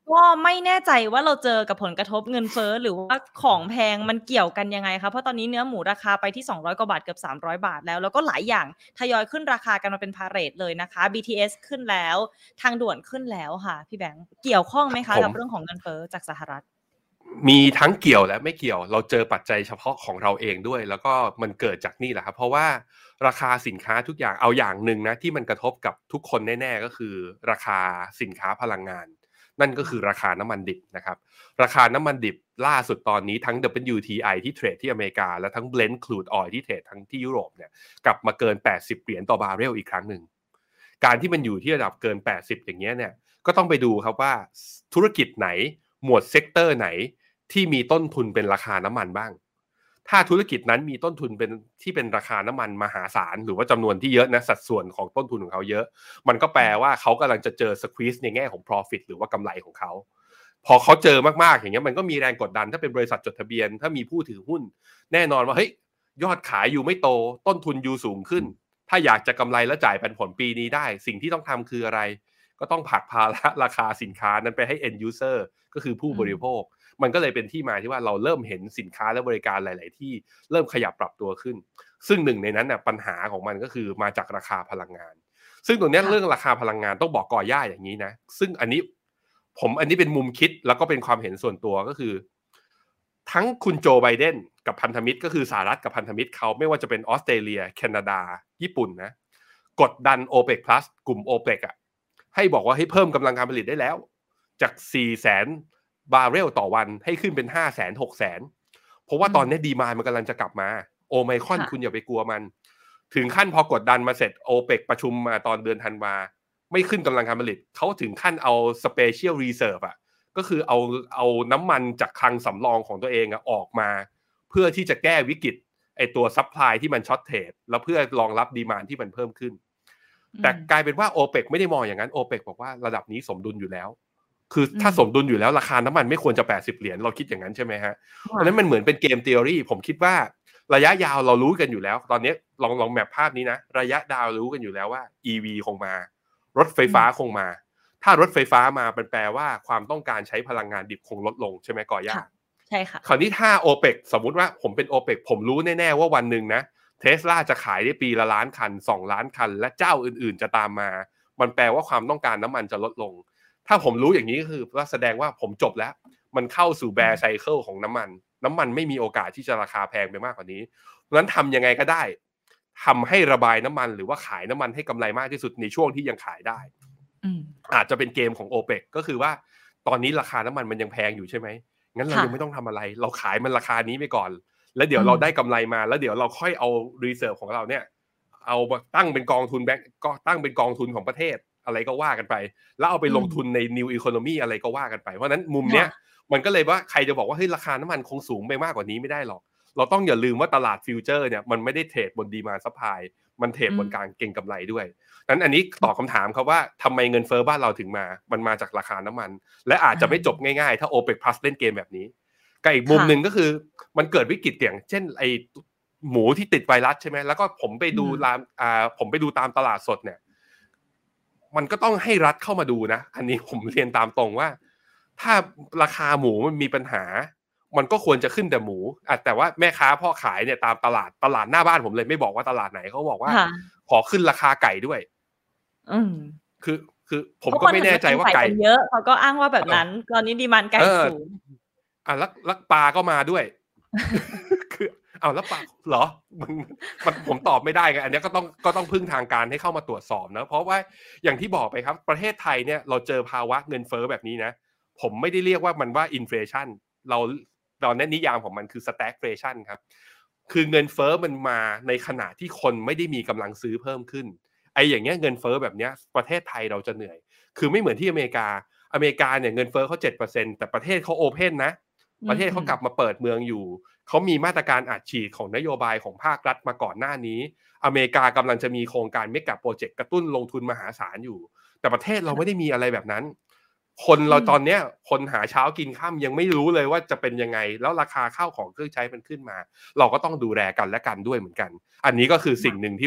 ก็ไม่แน่ใจว่าเราเจอกับผลกระทบเงินเฟ้อหรือว่าของแพงมันเกี่ยวกันยังไงคะเพราะตอนนี้เนื้อหมูราคาไปที่สองร้อยกว่าบาทเกือบสามร้อยบาทแล้วแล้วก็หลายอย่างทยอยขึ้นราคากันมาเป็นพาเหรดเลยนะคะ บี ที เอส ขึ้นแล้วทางด่วนขึ้นแล้วค่ะพี่แบงค์เกี่ยวข้องไหมคะกับเรื่องของเงินเฟ้อจากสหรัฐมีทั้งเกี่ยวและไม่เกี่ยวเราเจอปัจจัยเฉพาะของเราเองด้วยแล้วก็มันเกิดจากนี่แหละครับเพราะว่าราคาสินค้าทุกอย่างเอาอย่างหนึ่งนะที่มันกระทบกับทุกคนแน่ๆก็คือราคาสินค้าพลังงานนั่นก็คือราคาน้ำมันดิบนะครับราคาน้ำมันดิบล่าสุดตอนนี้ทั้ง ดับเบิลยู ที ไอ ที่เทรดที่อเมริกาและทั้ง Blend Crude Oil ที่เทรดทั้งที่ยุโรปเนี่ยกลับมาเกินแปดสิบเหรียญต่อบาร์เรลอีกครั้งหนึ่งการที่มันอยู่ที่ระดับเกินแปดสิบอย่างเงี้ยเนี่ยก็ต้องไปดูครับว่าธุรกิจไหนหมวดเซกเตอร์ไหนที่มีต้นทุนเป็นราคาน้ำมันบ้างถ้าธุรกิจนั้นมีต้นทุนเป็นที่เป็นราคาน้ำมันมหาศาลหรือว่าจำนวนที่เยอะนะสัดส่วนของต้นทุนของเขาเยอะมันก็แปลว่าเขากำลังจะเจอสควีซในแง่ของ profit หรือว่ากำไรของเขาพอเขาเจอมากๆอย่างเงี้ยมันก็มีแรงกดดันถ้าเป็นบริษัทจดทะเบียนถ้ามีผู้ถือหุ้นแน่นอนว่าเฮ้ยยอดขายอยู่ไม่โตต้นทุนอยู่สูงขึ้นถ้าอยากจะกำไรและจ่ายปันผลปีนี้ได้สิ่งที่ต้องทำคืออะไรก็ต้องผลักภาระราคาสินค้านั้นไปให้ end user ก็คือผู้บริโภคมันก็เลยเป็นที่มาที่ว่าเราเริ่มเห็นสินค้าและบริการหลาย ๆ ที่เริ่มขยับปรับตัวขึ้นซึ่งหนึ่งในนั้นน่ะปัญหาของมันก็คือมาจากราคาพลังงานซึ่งตรงนี้เรื่องราคาพลังงานต้องบอกก่อย่าอย่างนี้นะซึ่งอันนี้ผมอันนี้เป็นมุมคิดแล้วก็เป็นความเห็นส่วนตัวก็คือทั้งคุณโจไบเดนกับพันธมิตรก็คือสหรัฐกับพันธมิตรเขาไม่ว่าจะเป็นออสเตรเลียแคนาดาญี่ปุ่นนะกดดัน โอเปก Plus กลุ่ม โอเปก อ่ะให้บอกว่าให้เพิ่มกำลังการผลิตได้แล้วจาก สี่แสน บาร์เรลต่อวันให้ขึ้นเป็น ห้าแสน หกแสน เพราะว่าตอนนี้ดีมานด์มันกำลังจะกลับมาโอไมครอนคุณอย่าไปกลัวมันถึงขั้นพอกดดันมาเสร็จ โอเปก ประชุมมาตอนเดือนธันวาไม่ขึ้นกำลังการผลิตเขาถึงขั้นเอา Special Reserve อ่ะก็คือเอาเอาน้ำมันจากคลังสำรองของตัวเองอ่ะออกมาเพื่อที่จะแก้วิกฤตไอตัวซัพพลายที่มันช็อตเทรดแล้วเพื่อรองรับดีมานด์ที่มันเพิ่มขึ้นแต่กลายเป็นว่า โอเปก ไม่ได้มองอย่างนั้น โอเปก บอกว่าระดับนี้สมดุลอยู่แล้วคือถ้าสมดุลอยู่แล้วราคาน้ำมันไม่ควรจะแปดสิบเหรียญเราคิดอย่างนั้นใช่ไหมฮะเพราะนั้นมันเหมือนเป็นเกมทีออรีผมคิดว่าระยะยาวเรารู้กันอยู่แล้วตอนนี้ลองลองแมปภาพนี้นะระยะดาวรู้กันอยู่แล้วว่า อี วี คงมารถไฟฟ้าคงมาถ้ารถไฟฟ้ามาเป็นแปลว่าความต้องการใช้พลังงานดิบคงลดลงใช่ไหมก่อย่าใช่ค่ะคราวนี้ถ้า โอเปก สมมุติว่าผมเป็น โอเปก ผมรู้แน่ๆว่าวันหนึ่งนะ Tesla จะขายได้ปีละล้านคันสองล้านคันและเจ้าอื่นๆจะตามมามันแปลว่าความต้องการน้ำมันจะลดลงถ้าผมรู้อย่างนี้ก็คือว่าแสดงว่าผมจบแล้วมันเข้าสู่แบร์ไซเคิลของน้ำมันน้ำมันไม่มีโอกาสที่จะราคาแพงไปมากกว่านี้เพราะฉะนั้นทำยังไงก็ได้ทำให้ระบายน้ำมันหรือว่าขายน้ำมันให้กำไรมากที่สุดในช่วงที่ยังขายได้อาจจะเป็นเกมของ โอเปก ก็คือว่าตอนนี้ราคาน้ำมันมันยังแพงอยู่ใช่ไหมงั้นเรายังไม่ต้องทำอะไรเราขายมันราคานี้ไปก่อนแล้วเดี๋ยวเราได้กำไรมาแล้วเดี๋ยวเราค่อยเอารีเซิร์ฟของเราเนี่ยเอามาตั้งเป็นกองทุนแบงก์ก็ตั้งเป็นกองทุนของประเทศอะไรก็ว่ากันไปแล้วเอาไปลงทุนใน New Economy อะไรก็ว่ากันไปเพราะนั้นมุมเนี้ยมันก็เลยว่าใครจะบอกว่าเฮ้ยราคาน้ำมันคงสูงไปมากกว่านี้ไม่ได้หรอกเราต้องอย่าลืมว่าตลาดฟิวเจอร์เนี่ยมันไม่ได้เทรดบนดีมานด์ซัพพลายมันเทรดบนการเก็งกำไรด้วยนั้นอันนี้ตอบคำถามครับว่าทำไมเงินเฟ้อบ้านเราถึงมามันมาจากราคาน้ำมันและอาจจะไม่จบง่ายๆถ้า โอเปก Plus เล่นเกมแบบนี้กับอีกมุมหนึ่งก็คือมันเกิดวิกฤตอย่างเช่นไอหมูที่ติดไวรัสใช่ไหมแล้วก็ผมไปดูตามอ่าผมไปดูตามตลาดสดเนี่ยมันก็ต้องให้รัฐเข้ามาดูนะอันนี้ผมเรียนตามตรงว่าถ้าราคาหมูมันมีปัญหามันก็ควรจะขึ้นแต่หมูอ่ะแต่ว่าแม่ค้าพ่อขายเนี่ยตามตลาดตลาดหน้าบ้านผมเลยไม่บอกว่าตลาดไหนเขาบอกว่าขอขึ้นราคาไก่ด้วยอืมคือคือผมก็ไม่แน่ใจว่าไก่เยอะเขาก็อ้างว่าแบบนั้นตอนนี้ดีมานด์ไก่สูงอ่ะแล้วแล้วปลาก็มาด้วยคือเอาแล้วปลาเหรอมันมันผมตอบไม่ได้ไงอันนี้ก็ต้องก็ต้องพึ่งทางการให้เข้ามาตรวจสอบนะเพราะว่าอย่างที่บอกไปครับประเทศไทยเนี่ยเราเจอภาวะเงินเฟ้อแบบนี้นะผมไม่ได้เรียกว่ามันว่าอินเฟลชันเราตอนนี้นิยามของมันคือสแต็กเฟลชันครับคือเงินเฟ้อมันมาในขณะที่คนไม่ได้มีกำลังซื้อเพิ่มขึ้นไอ้อย่างเงี้ยเงินเฟ้อแบบเนี้ยประเทศไทยเราจะเหนื่อยคือไม่เหมือนที่อเมริกาอเมริกาเนี่ยเงินเฟ้อเขา เจ็ดเปอร์เซ็นต์ แต่ประเทศเขาโอเพ่นนะประเทศเขากลับมาเปิดเมืองอยู่เขามีมาตรการอัดฉีดของนโยบายของภาครัฐมาก่อนหน้านี้อเมริกากำลังจะมีโครงการเมกะโปรเจกต์กระตุ้นลงทุนมหาศาลอยู่แต่ประเทศเราไม่ได้มีอะไรแบบนั้นคนเราตอนเนี้ยคนหาเช้ากินค่ำยังไม่รู้เลยว่าจะเป็นยังไงแล้วราคาข้าวของเครื่องใช้มันขึ้นมาเราก็ต้องดูแลกันและกันด้วยเหมือนกันอันนี้ก็คือสิ่งหนึ่งที่ว่า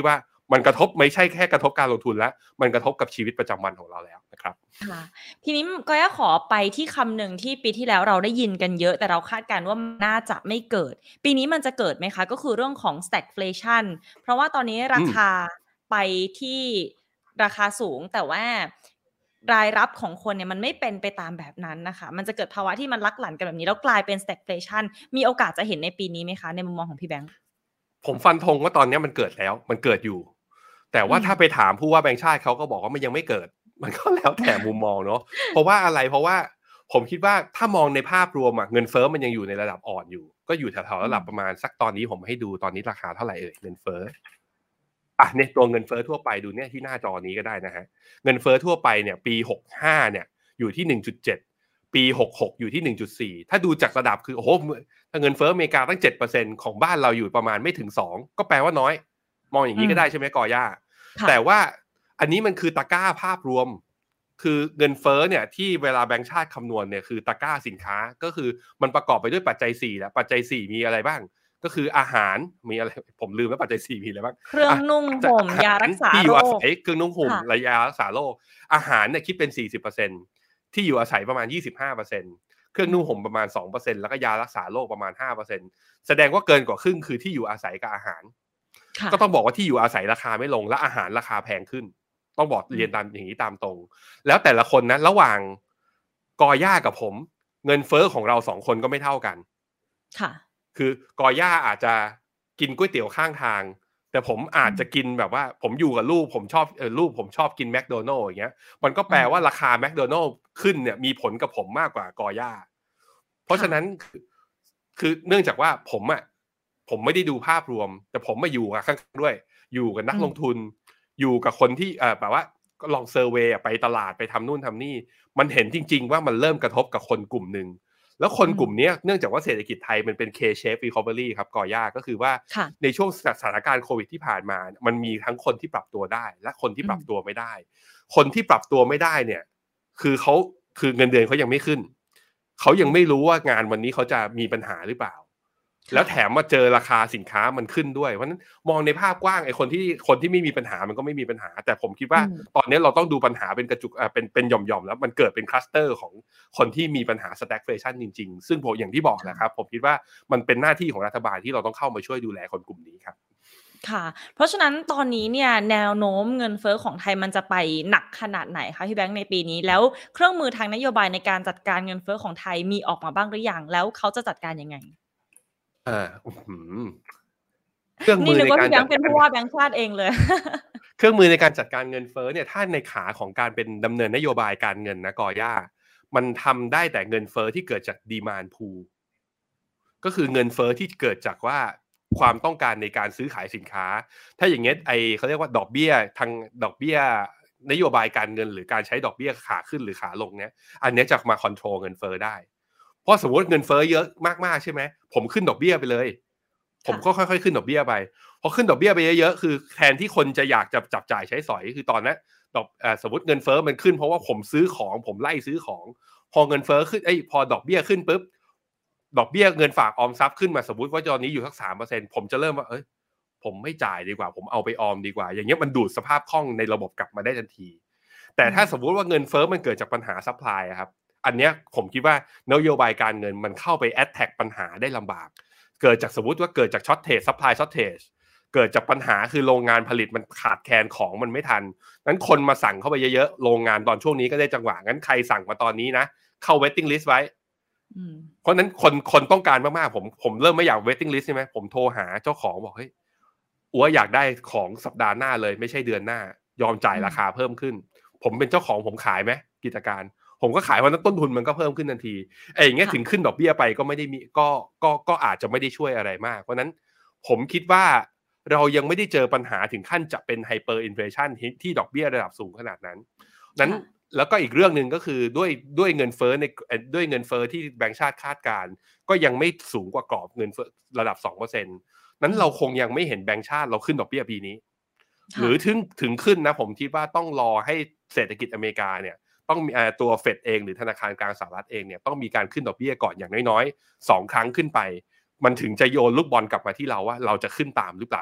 มันกระทบไม่ใช่แค่กระทบการลงทุนแล้วมันกระทบกับชีวิตประจำวันของเราแล้วนะครับค่ะทีนี้ก็อยากขอไปที่คำหนึ่งที่ปีที่แล้วเราได้ยินกันเยอะแต่เราคาดการณ์ว่าน่าจะไม่เกิดปีนี้มันจะเกิดไหมคะก็คือเรื่องของ stagflation เพราะว่าตอนนี้ราคาไปที่ราคาสูงแต่ว่ารายรับของคนเนี่ยมันไม่เป็นไปตามแบบนั้นนะคะมันจะเกิดภาวะที่มันลักหลั่นกันแบบนี้แล้วกลายเป็น stagflation มีโอกาสจะเห็นในปีนี้ไหมคะในมุมมองของพี่แบงค์ผมฟันธงว่าตอนนี้มันเกิดแล้วมันเกิดอยู่แต่ว่าถ้าไปถามผู้ว่าแบงค์ชาติเขาก็บอกว่ามันยังไม่เกิดมันก็แล้วแต่มุมมองเนาะเพราะว่าอะไรเพราะว่าผมคิดว่าถ้ามองในภาพรวมอะเงินเฟ้อมันยังอยู่ในระดับอ่อนอยู่ก็อยู่แถวๆระดับประมาณสักตอนนี้ผมให้ดูตอนนี้ราคาเท่าไหร่เอ่ยเงินเฟ้ออ่ะเนี่ยตัวเงินเฟ้อทั่วไปดูเนี่ยที่หน้าจอนี้ก็ได้นะฮะเงินเฟ้อทั่วไปเนี่ยปีหกสิบห้าเนี่ยอยู่ที่ หนึ่งจุดเจ็ด ปีหกสิบหกอยู่ที่ หนึ่งจุดสี่ ถ้าดูจากระดับคือโอ้โหถ้าเงินเฟ้ออเมริกาตั้ง เจ็ดเปอร์เซ็นต์ ของบ้านเราอยู่ประมาณไม่ถึงสองก็แปลว่าน้อยมองอย่างนี้ก็ได้ใช่ไหมกอย่าแต่ว่าอันนี้มันคือตะกร้าภาพรวมคือเงินเฟ้อเนี่ยที่เวลาแบงก์ชาติคำนวณเนี่ยคือตะกร้าสินค้าก็คือมันประกอบไปด้วยปัจจัยสี่แหละปัจจัยสี่มีอะไรบ้างก็คืออาหารมีอะไรผมลืมแล้วปัจจัยสี่มีอะไรบ้างเครื่องนุ่งห่มยารักษาที่อโรยู่อาคศัยเครื่องนุ่งห่มและยารักษาโรคอาหารเนี่ยคิดเป็น สี่สิบเปอร์เซ็นต์ ที่อยู่อาศัยประมาณ ยี่สิบห้าเปอร์เซ็นต์ เครื่องนุ่งห่มประมาณ สองเปอร์เซ็นต์ แล้วก็ยารักษาโรคประมาณ ห้าเปอร์เซ็นต์ แสดงว่าเกินกว่าครึ่งคือที่อยู่อาศัยกับอาหารก็ต้องบอกว่าที่อยู่อาศัยราคาไม่ลงและอาหารราคาแพงขึ้นต้องบอกเรียนตามอย่างนี้ตามตรงแล้วแต่ละคนนะระหว่างกอย่ากับผมเงินเฟ้อของเราสองคนก็ไม่เท่ากันค่ะคือกอย่าอาจจะกินก๋วยเตี๋ยวข้างทางแต่ผมอาจจะกินแบบว่าผมอยู่กับลูกผมชอบเออลูกผมชอบกินแมคโดนัลด์อย่างเงี้ยมันก็แปลว่าราคาแมคโดนัลด์ขึ้นเนี่ยมีผลกับผมมากกว่ากอย่าเพราะฉะนั้นคือเนื่องจากว่าผมอ่ะผมไม่ได้ดูภาพรวมแต่ผมมาอยู่กับข้างด้วยอยู่กับนักลงทุนอยู่กับคนที่เอ่อแบบว่าก็ลองเซอร์เวย์ไปตลาดไปทำนู่นทำนี่มันเห็นจริงๆว่ามันเริ่มกระทบกับคนกลุ่มหนึ่งแล้วคนกลุ่มนี้เนื่องจากว่าเศรษฐกิจไทยมันเป็น K-shape recovery ครับกอย่าก็คือว่าในช่วงสถานการณ์โควิดที่ผ่านมามันมีทั้งคนที่ปรับตัวได้และคนที่ปรับตัวไม่ได้คนที่ปรับตัวไม่ได้เนี่ยคือเขาคือเงินเดือนเขายังไม่ขึ้นเขายังไม่รู้ว่างานวันนี้เขาจะมีปัญหาหรือเปล่าแล้วแถมมาเจอราคาสินค้ามันขึ้นด้วยเพราะฉะนั้นมองในภาพกว้างไอ้คนที่คนที่ไม่มีปัญหามันก็ไม่มีปัญหาแต่ผมคิดว่าตอนนี้เราต้องดูปัญหาเป็นกระจุกอ่าเป็นเป็นหย่อมๆแล้วมันเกิดเป็นคลัสเตอร์ของคนที่มีปัญหา stagflation จริงๆซึ่งผมอย่างที่บอกนะครับผมคิดว่ามันเป็นหน้าที่ของรัฐบาลที่เราต้องเข้ามาช่วยดูแลคนกลุ่มนี้ครับค่ะเพราะฉะนั้นตอนนี้เนี่ยแนวโน้มเงินเฟ้อของไทยมันจะไปหนักขนาดไหนคะพี่แบงค์ในปีนี้แล้วเครื่องมือทางนโยบายในการจัดการเงินเฟ้อของไทยมีออกมาบ้างหรือยังแล้วเขาจะจัดการยังไงอ่าเครื่องมือในการจัดการเป็นผู้ว่าแบงค์ชาติเองเลยเครื่องมือในการจัดการเงินเฟ้อเนี่ยถ้าในขาของการเป็นดำเนินนโยบายการเงินนะกอย่ามันทำได้แต่เงินเฟ้อที่เกิดจาก demand pool ก็คือเงินเฟ้อที่เกิดจากว่าความต้องการในการซื้อขายสินค้าถ้าอย่างเงี้ยไอเขาเรียกว่าดอกเบี้ยทางดอกเบี้ยนโยบายการเงินหรือการใช้ดอกเบี้ยขาขึ้นหรือขาลงเนี้ยอันนี้จะมาคอนโทรลเงินเฟ้อได้เพราะสมมติเงินเฟ้อเยอะมากๆใช่ไหมผมขึ้นดอกเบี้ยไปเลยผมก็ค่อยๆขึ้นดอกเบี้ยไปพอขึ้นดอกเบี้ยไปเยอะๆคือแทนที่คนจะอยากจะจับจ่ายใช้สอยคือตอนนั้นดอกเอ่อสมมติเงินเฟ้อมันขึ้นเพราะว่าผมซื้อของผมไล่ซื้อของพอเงินเฟ้อขึ้นไอ้พอดอกเบี้ยขึ้นปุ๊บดอกเบี้ยเงินฝากออมทรัพย์ขึ้นมาสมมติว่าตอนนี้อยู่สัก สามเปอร์เซ็นต์ ผมจะเริ่มว่าเอ้ยผมไม่จ่ายดีกว่าผมเอาไปออมดีกว่าอย่างเงี้ยมันดูดสภาพคล่องในระบบกลับมาได้ทันทีแต่ถ้าสมมุติว่าเงินเฟ้อมันเกิดจากปัญหาซัพพลายครับอันเนี้ยผมคิดว่านโยบายการเงินมันเข้าไปแอทแทคปัญหาได้ลำบากเกิดจากสมมติว่าเกิดจากช็อตเทรดซัพพลายช็อตเทรดเกิดจากปัญหาคือโรงงานผลิตมันขาดแคลนของมันไม่ทันงั้นคนมาสั่งเข้าไปเยอะๆโรงงานตอนช่วงนี้ก็ได้จังหวะงั้นใครสั่งมาตอนนี้นะเข้า waiting list ไว้เพราะนั้นคนคนต้องการมากๆผมผมเริ่มไม่อยาก waiting list ใช่ไหมผมโทรหาเจ้าของบอกเฮ้ยอัวอยากได้ของสัปดาห์หน้าเลยไม่ใช่เดือนหน้ายอมจ่ายราคาเพิ่มขึ้นผมเป็นเจ้าของผมขายไหมกิจการผมก็ขายเพราะนั้นต้นทุนมันก็เพิ่มขึ้นทันทีไอ้อย่างเงี้ยถึงขึ้นดอกเบี้ยไปก็ไม่ได้มีก็ก็ก็อาจจะไม่ได้ช่วยอะไรมากเพราะนั้นผมคิดว่าเรายังไม่ได้เจอปัญหาถึงขั้นจะเป็นไฮเปอร์อินเฟลชันที่ดอกเบี้ยระดับสูงขนาดนั้นนั้นแล้วก็อีกเรื่องนึงก็คือด้วยด้วยเงินเฟ้อในด้วยเงินเฟ้อที่แบงก์ชาติคาดการณ์ก็ยังไม่สูงกว่ากรอบเงินเฟ้อระดับ สองเปอร์เซ็นต์ นั้นเราคงยังไม่เห็นแบงก์ชาติเราขึ้นดอกเบี้ยปีนี้หรือถึงถึงขึ้นนะผมคิดว่าต้องรอให้เศรษฐกิจอเมริกาเนี่ยต้องมีตัวเฟดเองหรือธนาคารกลางสหรัฐเองเนี่ยต้องมีการขึ้นดอกเบี้ยก่อนอย่างน้อยๆสองครั้งขึ้นไปมันถึงจะโยนลูกบอลกลับมาที่เราว่าเราจะขึ้นตามหรือเปล่าแต่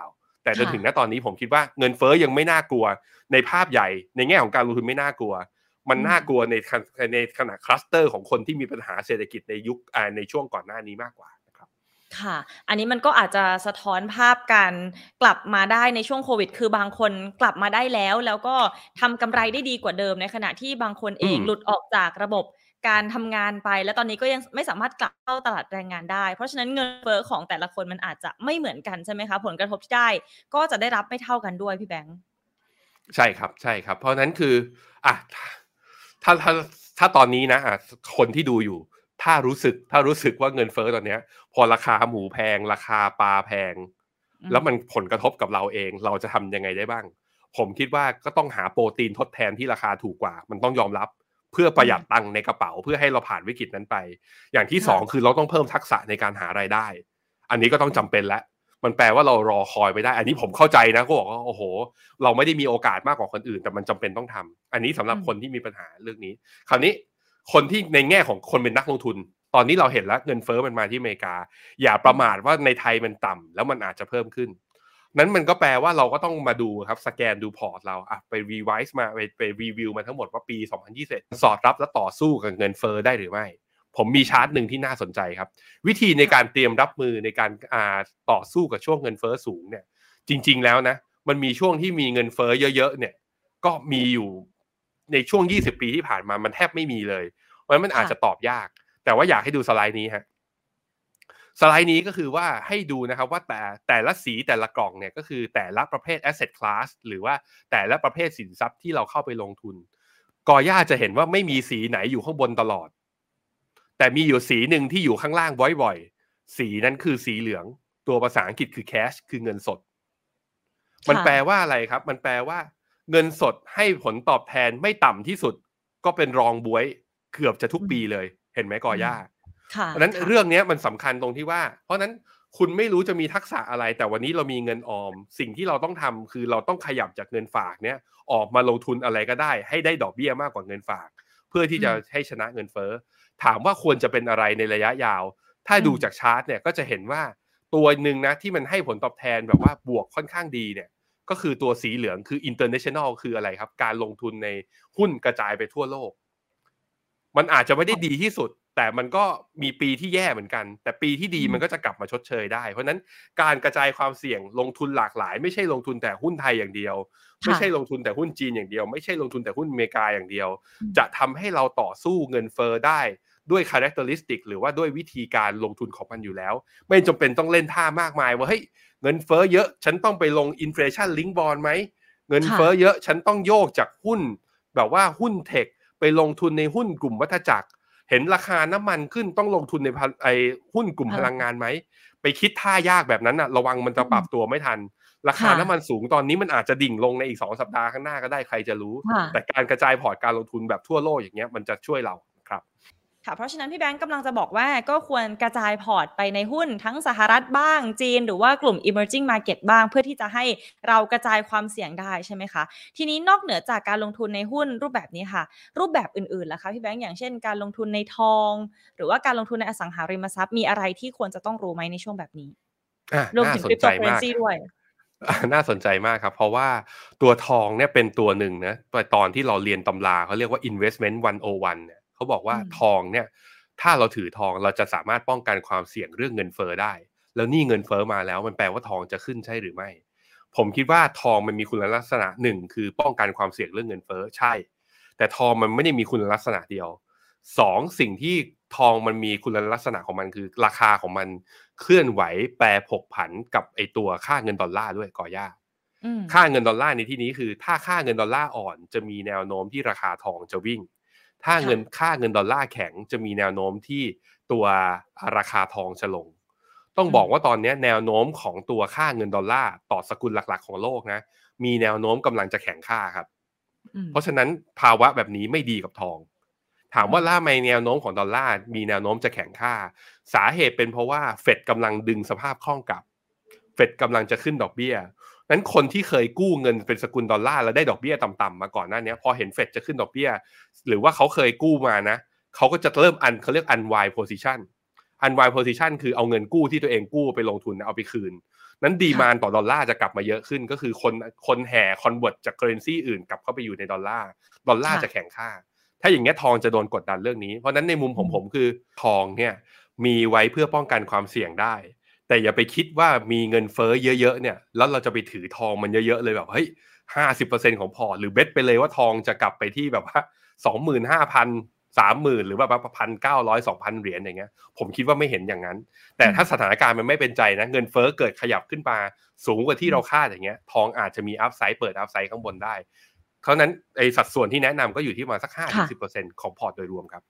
แต่จนถึงณตอนนี้ผมคิดว่าเงินเฟ้อยังไม่น่ากลัวในภาพใหญ่ในแง่ของการลงทุนไม่น่ากลัวมันน่ากลัวในในขณะคลัสเตอร์ของคนที่มีปัญหาเศรษฐกิจในยุคในช่วงก่อนหน้านี้มากกว่านะครับค่ะอันนี้มันก็อาจจะสะท้อนภาพการกลับมาได้ในช่วงโควิดคือบางคนกลับมาได้แล้วแล้วก็ทำกำไรได้ดีกว่าเดิมในขณะที่บางคนเองหลุดออกจากระบบการทำงานไปแล้วตอนนี้ก็ยังไม่สามารถกลับเข้าตลาดแรงงานได้เพราะฉะนั้นเงินเฟ้อของแต่ละคนมันอาจจะไม่เหมือนกันใช่ไหมคะผลกระทบที่ได้ก็จะได้รับไม่เท่ากันด้วยพี่แบงค์ใช่ครับใช่ครับเพราะนั้นคืออ่ะถ้าถ้าถ้าตอนนี้นะอ่ะคนที่ดูอยู่ถ้ารู้สึกถ้ารู้สึกว่าเงินเฟ้อตอนเนี้ยพอราคาหมูแพงราคาปลาแพงแล้วมันผลกระทบกับเราเองเราจะทำยังไงได้บ้างผมคิดว่าก็ต้องหาโปรตีนทดแทนที่ราคาถูกกว่ามันต้องยอมรับเพื่อประหยัดตังค์ในกระเป๋าเพื่อให้เราผ่านวิกฤตนั้นไปอย่างที่สองคือเราต้องเพิ่มทักษะในการหารายได้อันนี้ก็ต้องจำเป็นแล้วมันแปลว่าเรารอคอยไม่ได้อันนี้ผมเข้าใจนะก็บอกว่าโอ้โหเราไม่ได้มีโอกาสมากกว่าคนอื่นแต่มันจำเป็นต้องทำอันนี้สำหรับคนที่มีปัญหาเรื่องนี้คราวนี้คนที่ในแง่ของคนเป็นนักลงทุนตอนนี้เราเห็นแล้วเงินเฟ้อมันมาที่อเมริกาอย่าประมาทว่าในไทยมันต่ำแล้วมันอาจจะเพิ่มขึ้นนั้นมันก็แปลว่าเราก็ต้องมาดูครับสแกนดูพอร์ตเราอะไปรีไวซ์มาไปไปรีวิวมาทั้งหมดว่าปีสองพันยี่สิบสอดรับและต่อสู้กับเงินเฟ้อได้หรือไม่ผมมีชาร์ตหนึ่งที่น่าสนใจครับวิธีในการเตรียมรับมือในการอ่าต่อสู้กับช่วงเงินเฟ้อสูงเนี่ยจริงๆแล้วนะมันมีช่วงที่มีเงินเฟ้อเยอะๆเนี่ยก็มีอยู่ในช่วงยี่สิบปีที่ผ่านมามันแทบไม่มีเลยเพราะฉะนั้นมันอาจจะตอบยากแต่ว่าอยากให้ดูสไลด์นี้ฮะสไลด์นี้ก็คือว่าให้ดูนะครับว่าแต่แต่ละสีแต่ละกล่องเนี่ยก็คือแต่ละประเภท asset class หรือว่าแต่ละประเภทสินทรัพย์ที่เราเข้าไปลงทุนกอย่าจะเห็นว่าไม่มีสีไหนอยู่ข้างบนตลอดแต่มีอยู่สีหนึ่งที่อยู่ข้างล่างบ่อยๆสีนั้นคือสีเหลืองตัวภาษาอังกฤษคือ cash คือเงินสดมันแปลว่าอะไรครับมันแปลว่าเงินสดให้ผลตอบแทนไม่ต่ำที่สุดก็เป็นรองบ๊วยเกือบจะทุกปีเลยเห็นไหมกอย่าเพราะนั้นเรื่องนี้มันสำคัญตรงที่ว่าเพราะนั้นคุณไม่รู้จะมีทักษะอะไรแต่วันนี้เรามีเงินออมสิ่งที่เราต้องทำคือเราต้องขยับจากเงินฝากเนี้ยออกมาลงทุนอะไรก็ได้ให้ได้ดอกเบี้ยมากกว่าเงินฝากเพื่อที่จะให้ชนะเงินเฟ้อถามว่าควรจะเป็นอะไรในระยะยาวถ้าดูจากชาร์ตเนี่ยก็จะเห็นว่าตัวหนึ่งนะที่มันให้ผลตอบแทนแบบว่าบวกค่อนข้างดีเนี่ยก็คือตัวสีเหลืองคือ international คืออะไรครับการลงทุนในหุ้นกระจายไปทั่วโลกมันอาจจะไม่ได้ดีที่สุดแต่มันก็มีปีที่แย่เหมือนกันแต่ปีที่ดีมันก็จะกลับมาชดเชยได้เพราะนั้นการกระจายความเสี่ยงลงทุนหลากหลายไม่ใช่ลงทุนแต่หุ้นไทยอย่างเดียวไม่ใช่ลงทุนแต่หุ้นจีนอย่างเดียวไม่ใช่ลงทุนแต่หุ้นอเมริกาอย่างเดียวจะทำให้เราต่อสู้เงินเฟ้อได้ด้วย characteristic หรือว่าด้วยวิธีการลงทุนของมันอยู่แล้วไม่จำเป็นต้องเล่นท่ามากมายว่าเฮ้ยเงินเฟ้อเยอะฉันต้องไปลง inflation link bond ไหมเงินเฟ้อเยอะฉันต้องโยกจากหุ้นแบบว่าหุ้นเทคไปลงทุนในหุ้นกลุ่มวัฏจักรเห็นราคาน้ำมันขึ้นต้องลงทุนในไอ้หุ้นกลุ่มพลังงานไหมไปคิดท่ายากแบบนั้นน่ะระวังมันจะปรับตัวไม่ทันราคาน้ำมันสูงตอนนี้มันอาจจะดิ่งลงในอีกสองสัปดาห์ข้างหน้าก็ได้ใครจะรู้แต่การกระจายพอร์ตการลงทุนแบบทั่วโลกอย่างเงี้ยมันจะช่วยเราครับค่ะเพราะฉะนั้นพี่แบงค์กำลังจะบอกว่าก็ควรกระจายพอร์ตไปในหุ้นทั้งสหรัฐบ้างจีนหรือว่ากลุ่ม emerging market บ้างเพื่อที่จะให้เรากระจายความเสี่ยงได้ใช่ไหมคะทีนี้นอกเหนือจากการลงทุนในหุ้นรูปแบบนี้ค่ะรูปแบบอื่นๆล่ะคะพี่แบงค์อย่างเช่นการลงทุนในทองหรือว่าการลงทุนในอสังหาริมทรัพย์มีอะไรที่ควรจะต้องรู้ไหมในช่วงแบบนี้รวมถึง cryptocurrency ด้วยน่าสนใจมากครับเพราะว่าตัวทองเนี่ยเป็นตัวหนึ่งนะตอนที่เราเรียนตำราเขาเรียกว่า investment หนึ่งศูนย์หนึ่งเนี่ยเขาบอกว่าทองเนี่ยถ้าเราถือทองเราจะสามารถป้องกันความเสี่ยงเรื่องเงินเฟ้อได้แล้วนี่เงินเฟ้อมาแล้วมันแปลว่าทองจะขึ้นใช่หรือไม่ผมคิดว่าทองมันมีคุณลักษณะหนึ่งคือป้องกันความเสี่ยงเรื่องเงินเฟ้อใช่แต่ทองมันไม่ได้มีคุณลักษณะเดียวสองสิ่งที่ทองมันมีคุณลักษณะของมันคือราคาของมันเคลื่อนไหวแปรผกผันกับไอตัวค่าเงินดอลลาร์ด้วยก่อย่าค่าเงินดอลลาร์ในที่นี้คือถ้าค่าเงินดอลลาร์อ่อนจะมีแนวโน้มที่ราคาทองจะวิ่งถ้าเงินค่าเงินดอลลาร์แข็งจะมีแนวโน้มที่ตัวราคาทองจะลงต้องบอกว่าตอนนี้แนวโน้มของตัวค่าเงินดอลลาร์ต่อสกุลหลักๆของโลกนะมีแนวโน้มกำลังจะแข็งค่าครับเพราะฉะนั้นภาวะแบบนี้ไม่ดีกับทองถามว่าล่าไมแนวโน้มของดอลลาร์มีแนวโน้มจะแข็งค่าสาเหตุเป็นเพราะว่าเฟดกำลังดึงสภาพคล่องกลับเฟดกำลังจะขึ้นดอกเบี้ยนั้นคนที่เคยกู้เงินเป็นสกุลดอลลาร์แล้วได้ดอกเบี้ยต่ำๆมาก่อนหน้านี้พอเห็นเฟดจะขึ้นดอกเบี้ยหรือว่าเขาเคยกู้มานะเขาก็จะเริ่มอันเขาเรียก unwind position unwind position คือเอาเงินกู้ที่ตัวเองกู้ไปลงทุนเอาไปคืนนั้นดีมาค่ะนต่อดอลลาร์จะกลับมาเยอะขึ้นก็คือคนคนแห่คอนเวิร์ตจากเคอเรนซีอื่นกลับเข้าไปอยู่ในดอลลาร์ดอลลาร์ค่ะจะแข็งค่าถ้าอย่างเงี้ยทองจะโดนกดดันเรื่องนี้เพราะฉะนั้นในมุมของผมคือทองเนี่ยมีไว้เพื่อป้องกันความเสี่ยงได้แต่อย่าไปคิดว่ามีเงินเฟ้อเยอะๆเนี่ยแล้วเราจะไปถือทองมันเยอะๆเลยแบบเฮ้ยห้าสิบเปอร์เซ็นต์ของพอร์ตหรือเบ็ดไปเลยว่าทองจะกลับไปที่แบบว่าสองหมื่นห้าพันสามหมื่นหรือแบบพันเก้าร้อยสองพันเหรียญอย่างเงี้ยผมคิดว่าไม่เห็นอย่างนั้นแต่ถ้าสถานการณ์มันไม่เป็นใจนะเงินเฟ้อเกิดขยับขึ้นมาสูงกว่าที่เราคาดอย่างเงี้ยทองอาจจะมีอัพไซด์เปิดอัพไซด์ข้างบนได้เพราะนั้นไอสัดส่วนที่แนะนำก็อยู่ที่ประมาณสัก ห้าถึงสิบเปอร์เซ็นต์ ของพอร์ตโดยรวมครับ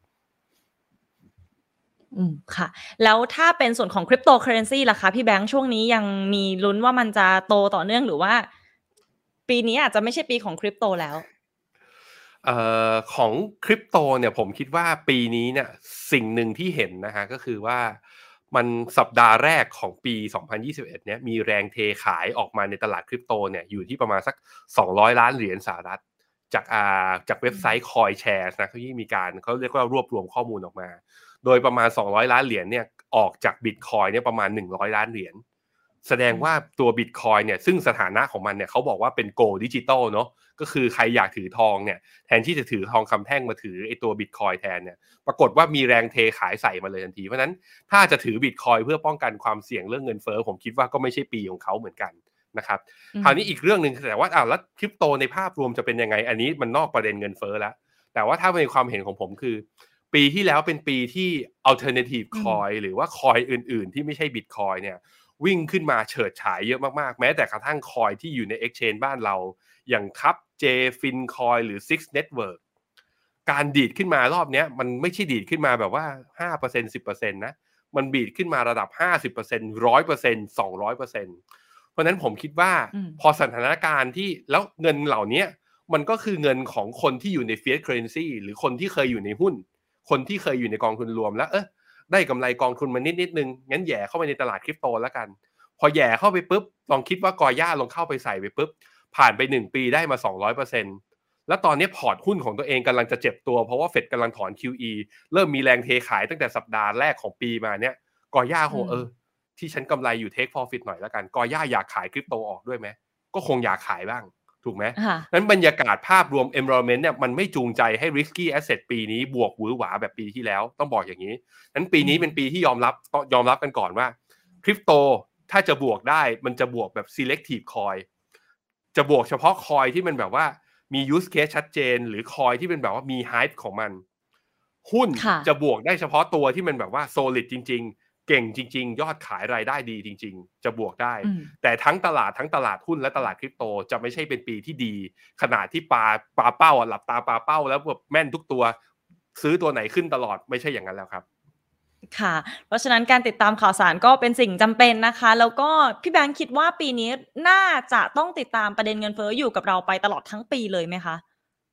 อืมค่ะแล้วถ้าเป็นส่วนของ Cryptocurrency ล่ะคะพี่แบงค์ช่วงนี้ยังมีลุ้นว่ามันจะโตต่อเนื่องหรือว่าปีนี้อาจจะไม่ใช่ปีของคริปโตแล้วเอ่อของคริปโตเนี่ยผมคิดว่าปีนี้เนี่ยสิ่งหนึ่งที่เห็นนะฮะก็คือว่ามันสัปดาห์แรกของปีสองพันยี่สิบเอ็ดเนี่ยมีแรงเทขายออกมาในตลาดคริปโตเนี่ยอยู่ที่ประมาณสักสองร้อยล้านเหรียญสหรัฐจากอ่าจากเว็บไซต์ CoinShares นะเขาที่มีการเขาเรียกว่ารวบรวมข้อมูลออกมาโดยประมาณสองร้อยล้านเหรียญเนี่ยออกจาก Bitcoin เนี่ยประมาณหนึ่งร้อยล้านเหรียญแสดงว่าตัว Bitcoin เนี่ยซึ่งสถานะของมันเนี่ยเขาบอกว่าเป็น Gold Digital เนาะก็คือใครอยากถือทองเนี่ยแทนที่จะถือทองคำแท่งมาถือไอ้ตัว Bitcoin แทนเนี่ยปรากฏว่ามีแรงเทขายใส่มาเลยทันทีเพราะนั้นถ้าจะถือ Bitcoin เพื่อป้องกันความเสี่ยงเรื่องเงินเฟ้อผมคิดว่าก็ไม่ใช่ปีของเขาเหมือนกันนะครับคราวนี้อีกเรื่องนึงแต่ว่าอ้าวแล้วคริปโตในภาพรวมจะเป็นยังไงอันนี้มันนอกประเด็นเงินเฟ้อแล้วแต่ว่าถ้าในความเห็นของผมคือปีที่แล้วเป็นปีที่ alternative coin หรือว่า coin อื่นๆที่ไม่ใช่ Bitcoin เนี่ยวิ่งขึ้นมาเฉิดฉายเยอะมากๆแม้แต่กระทั่ง coin ที่อยู่ใน exchange บ้านเราอย่างครับ J Fincoin หรือ Six Network การดีดขึ้นมารอบนี้มันไม่ใช่ดีดขึ้นมาแบบว่า ห้าเปอร์เซ็นต์ สิบเปอร์เซ็นต์ นะมันดีดขึ้นมาระดับ ห้าสิบเปอร์เซ็นต์ หนึ่งร้อยเปอร์เซ็นต์ สองร้อยเปอร์เซ็นต์ เพราะนั้นผมคิดว่าพอสถานการณ์ที่แล้วเงินเหล่านี้มันก็คือเงินของคนที่อยู่ใน Fiat Currency หรือคนที่เคยอยู่ในหุ้นคนที่เคยอยู่ในกองทุนรวมแล้วเออได้กำไรกองทุนมานิดนิดนึงงั้นแย่เข้าไปในตลาดคริปโตแล้วกันพอแย่เข้าไปปุ๊บลองคิดว่ากอย่าลองเข้าไปใส่ไปปุ๊บผ่านไปหนึ่งปีได้มา สองร้อยเปอร์เซ็นต์ แล้วตอนนี้พอร์ตหุ้นของตัวเองกำลังจะเจ็บตัวเพราะว่าเฟดกำลังถอน คิว อี เริ่มมีแรงเทขายตั้งแต่สัปดาห์แรกของปีมาเนี่ยกอย่าคงเออที่ฉันกำไรอยู่ take profit หน่อยแล้วกันกอย่าอยากขายคริปโตออกด้วยไหมก็คงอยากขายบ้างถูกไหมนั้นบรรยากาศภาพรวม environment เนี่ยมันไม่จูงใจให้ risky asset ปีนี้บวกหวือหวาแบบปีที่แล้วต้องบอกอย่างนี้นั้นปีนี้เป็นปีที่ยอมรับยอมรับกันก่อนว่าคริปโตถ้าจะบวกได้มันจะบวกแบบ selective coin จะบวกเฉพาะ coin ที่มันแบบว่ามี use case ชัดเจนหรือ coin ที่เป็นแบบว่ามี hype ของมันหุ้นจะบวกได้เฉพาะตัวที่มันแบบว่า solid จริงๆเก่งจริงๆยอดขายรายได้ดีจริงๆจะบวกได้แต่ทั้งตลาดทั้งตลาดหุ้นและตลาดคริปโตจะไม่ใช่เป็นปีที่ดีขนาดที่ปลาปลาเป้าอ่ะหลับตาปลาเป้าแล้วแบบแม่นทุกตัวซื้อตัวไหนขึ้นตลอดไม่ใช่อย่างนั้นแล้วครับค่ะเพราะฉะนั้นการติดตามข่าวสารก็เป็นสิ่งจำเป็นนะคะแล้วก็พี่แบงค์คิดว่าปีนี้น่าจะต้องติดตามประเด็นเงินเฟ้ออยู่กับเราไปตลอดทั้งปีเลยไหมคะ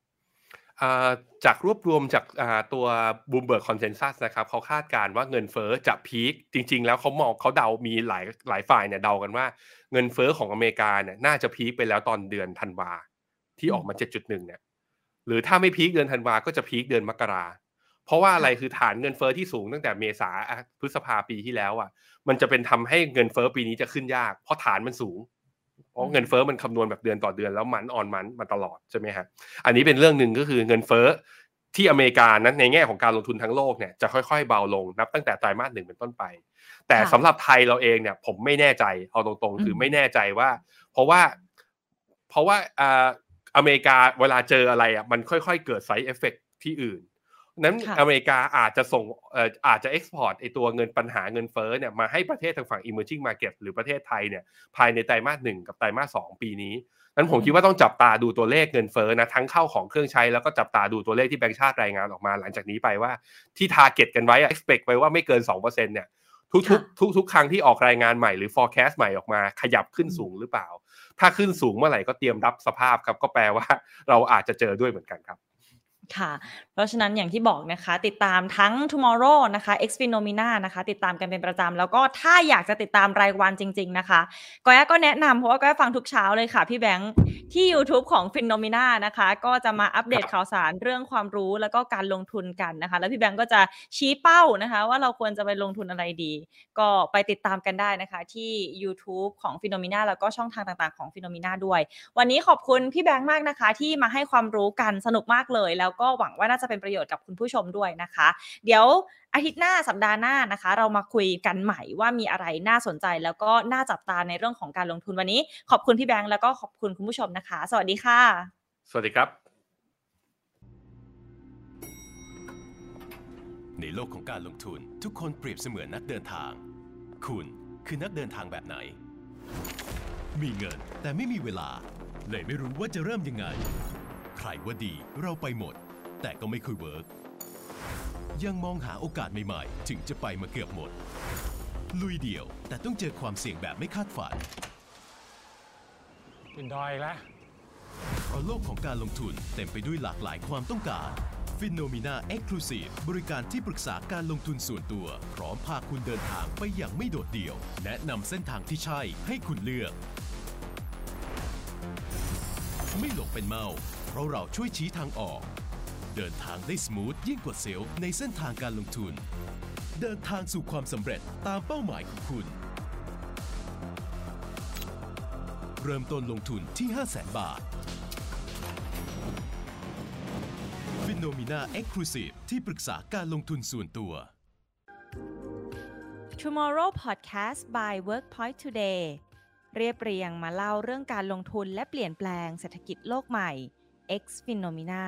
จากรวบรวมจากตัว Bloomberg Consensus นะครับเขาคาดการณ์ว่าเงินเฟ้อจะพีคจริงๆแล้วเขามองเขาเดามีหลายหลายฝ่ายเนี่ยเดากันว่าเงินเฟ้อของอเมริกาเนี่ยน่าจะพีคไปแล้วตอนเดือนธันวาที่ออกมา เจ็ดจุดหนึ่ง เนี่ยหรือถ้าไม่พีคเดือนธันวาก็จะพีคเดือนมกราเพราะว่าอะไรคือฐานเงินเฟ้อที่สูงตั้งแต่เมษาพฤษภาปีที่แล้วอ่ะมันจะเป็นทำให้เงินเฟ้อปีนี้จะขึ้นยากเพราะฐานมันสูงเพราะเงินเฟ้อมันคำนวณแบบเดือนต่อเดือนแล้วมันออนมันมาตลอดใช่ไหมฮะอันนี้เป็นเรื่องหนึ่งก็คือเงินเฟ้อที่อเมริกานั้นในแง่ของการลงทุนทั้งโลกเนี่ยจะค่อยๆเบาลงนับตั้งแต่ไตรมาสหนึ่งเป็นต้นไปแต่สำหรับไทยเราเองเนี่ยผมไม่แน่ใจเอาตรงๆคือไม่แน่ใจว่าเพราะว่าเพราะว่าอ่าอเมริกาเวลาเจออะไรอ่ะมันค่อยๆเกิดไซด์เอฟเฟกต์ที่อื่นนั้นอเมริกาอาจจะส่งเอ่ออาจจะเอ็กซ์พอร์ตไอตัวเงินปัญหาเงินเฟ้อเนี่ยมาให้ประเทศทางฝั่ง emerging market หรือประเทศไทยเนี่ยภายในไตรมาสหนึ่งกับไตรมาสสองปีนี้นั้นผมคิดว่าต้องจับตาดูตัวเลขเงินเฟ้อนะทั้งเข้าของเครื่องใช้แล้วก็จับตาดูตัวเลขที่แบงก์ชาติรายงานออกมาหลังจากนี้ไปว่าที่ target กันไว้ expect ไว้ว่าไม่เกิน สองเปอร์เซ็นต์ เนี่ยทุกๆทุกๆครั้งที่ออกรายงานใหม่หรือ forecast ใหม่ออกมาขยับขึ้นสูงหรือเปล่าถ้าขึ้นสูงเมื่อไหร่ก็เตรียมรับสภาพครับก็แปลว่าเราอาจจะเจอด้วยเหมือนกันครับค่ะเพราะฉะนั้นอย่างที่บอกนะคะติดตามทั้ง Tomorrow นะคะ X Phenomena นะคะติดตามกันเป็นประจำแล้วก็ถ้าอยากจะติดตามรายวันจริงๆนะคะก้อยก็แนะนำเพราะว่าก้อยฟังทุกเช้าเลยค่ะพี่แบงค์ที่ YouTube ของ Phenomena นะคะก็จะมาอัปเดตข่าวสารเรื่องความรู้แล้วก็การลงทุนกันนะคะแล้วพี่แบงค์ก็จะชี้เป้านะคะว่าเราควรจะไปลงทุนอะไรดีก็ไปติดตามกันได้นะคะที่ YouTube ของ Phenomena แล้วก็ช่องทางต่างๆของ Phenomena ด้วยวันนี้ขอบคุณพี่แบงค์มากนะคะที่มาให้ความรู้กันสนุกมากเลยแล้วก็หวังว่าน่าจะเป็นประโยชน์กับคุณผู้ชมด้วยนะคะเดี๋ยวอาทิตย์หน้าสัปดาห์หน้านะคะเรามาคุยกันใหม่ว่ามีอะไรน่าสนใจแล้วก็น่าจับตาในเรื่องของการลงทุนวันนี้ขอบคุณพี่แบงค์แล้วก็ขอบคุณคุณผู้ชมนะคะสวัสดีค่ะสวัสดีครับในโลกของการลงทุนทุกคนเปรียบเสมือนนักเดินทางคุณคือนักเดินทางแบบไหนมีเงินแต่ไม่มีเวลาเลยไม่รู้ว่าจะเริ่มยังไงใครว่าดีเราไปหมดแต่ก็ไม่ค่อยเวิร์กยังมองหาโอกาสใหม่ๆถึงจะไปมาเกือบหมดลุยเดี่ยวแต่ต้องเจอความเสี่ยงแบบไม่คาดฝันกินดอยแล้วเพราะโลกของการลงทุนเต็มไปด้วยหลากหลายความต้องการ Phenomena Exclusive บริการที่ปรึกษาการลงทุนส่วนตัวพร้อมพาคุณเดินทางไปอย่างไม่โดดเดี่ยวแนะนำเส้นทางที่ใช่ให้คุณเลือกไม่หลงเป็นเมาเพราะเราช่วยชี้ทางออกเดินทางได้สมูทยิ่งกว่าเซลล์ในเส้นทางการลงทุนเดินทางสู่ความสำเร็จตามเป้าหมายของคุณเริ่มต้นลงทุนที่ ห้าแสน บาท Phenomena Exclusive ที่ปรึกษาการลงทุนส่วนตัว Tomorrow Podcast by Workpoint Today เรียบเรียงมาเล่าเรื่องการลงทุนและเปลี่ยนแปลงเศรษฐกิจโลกใหม่ X Phenomena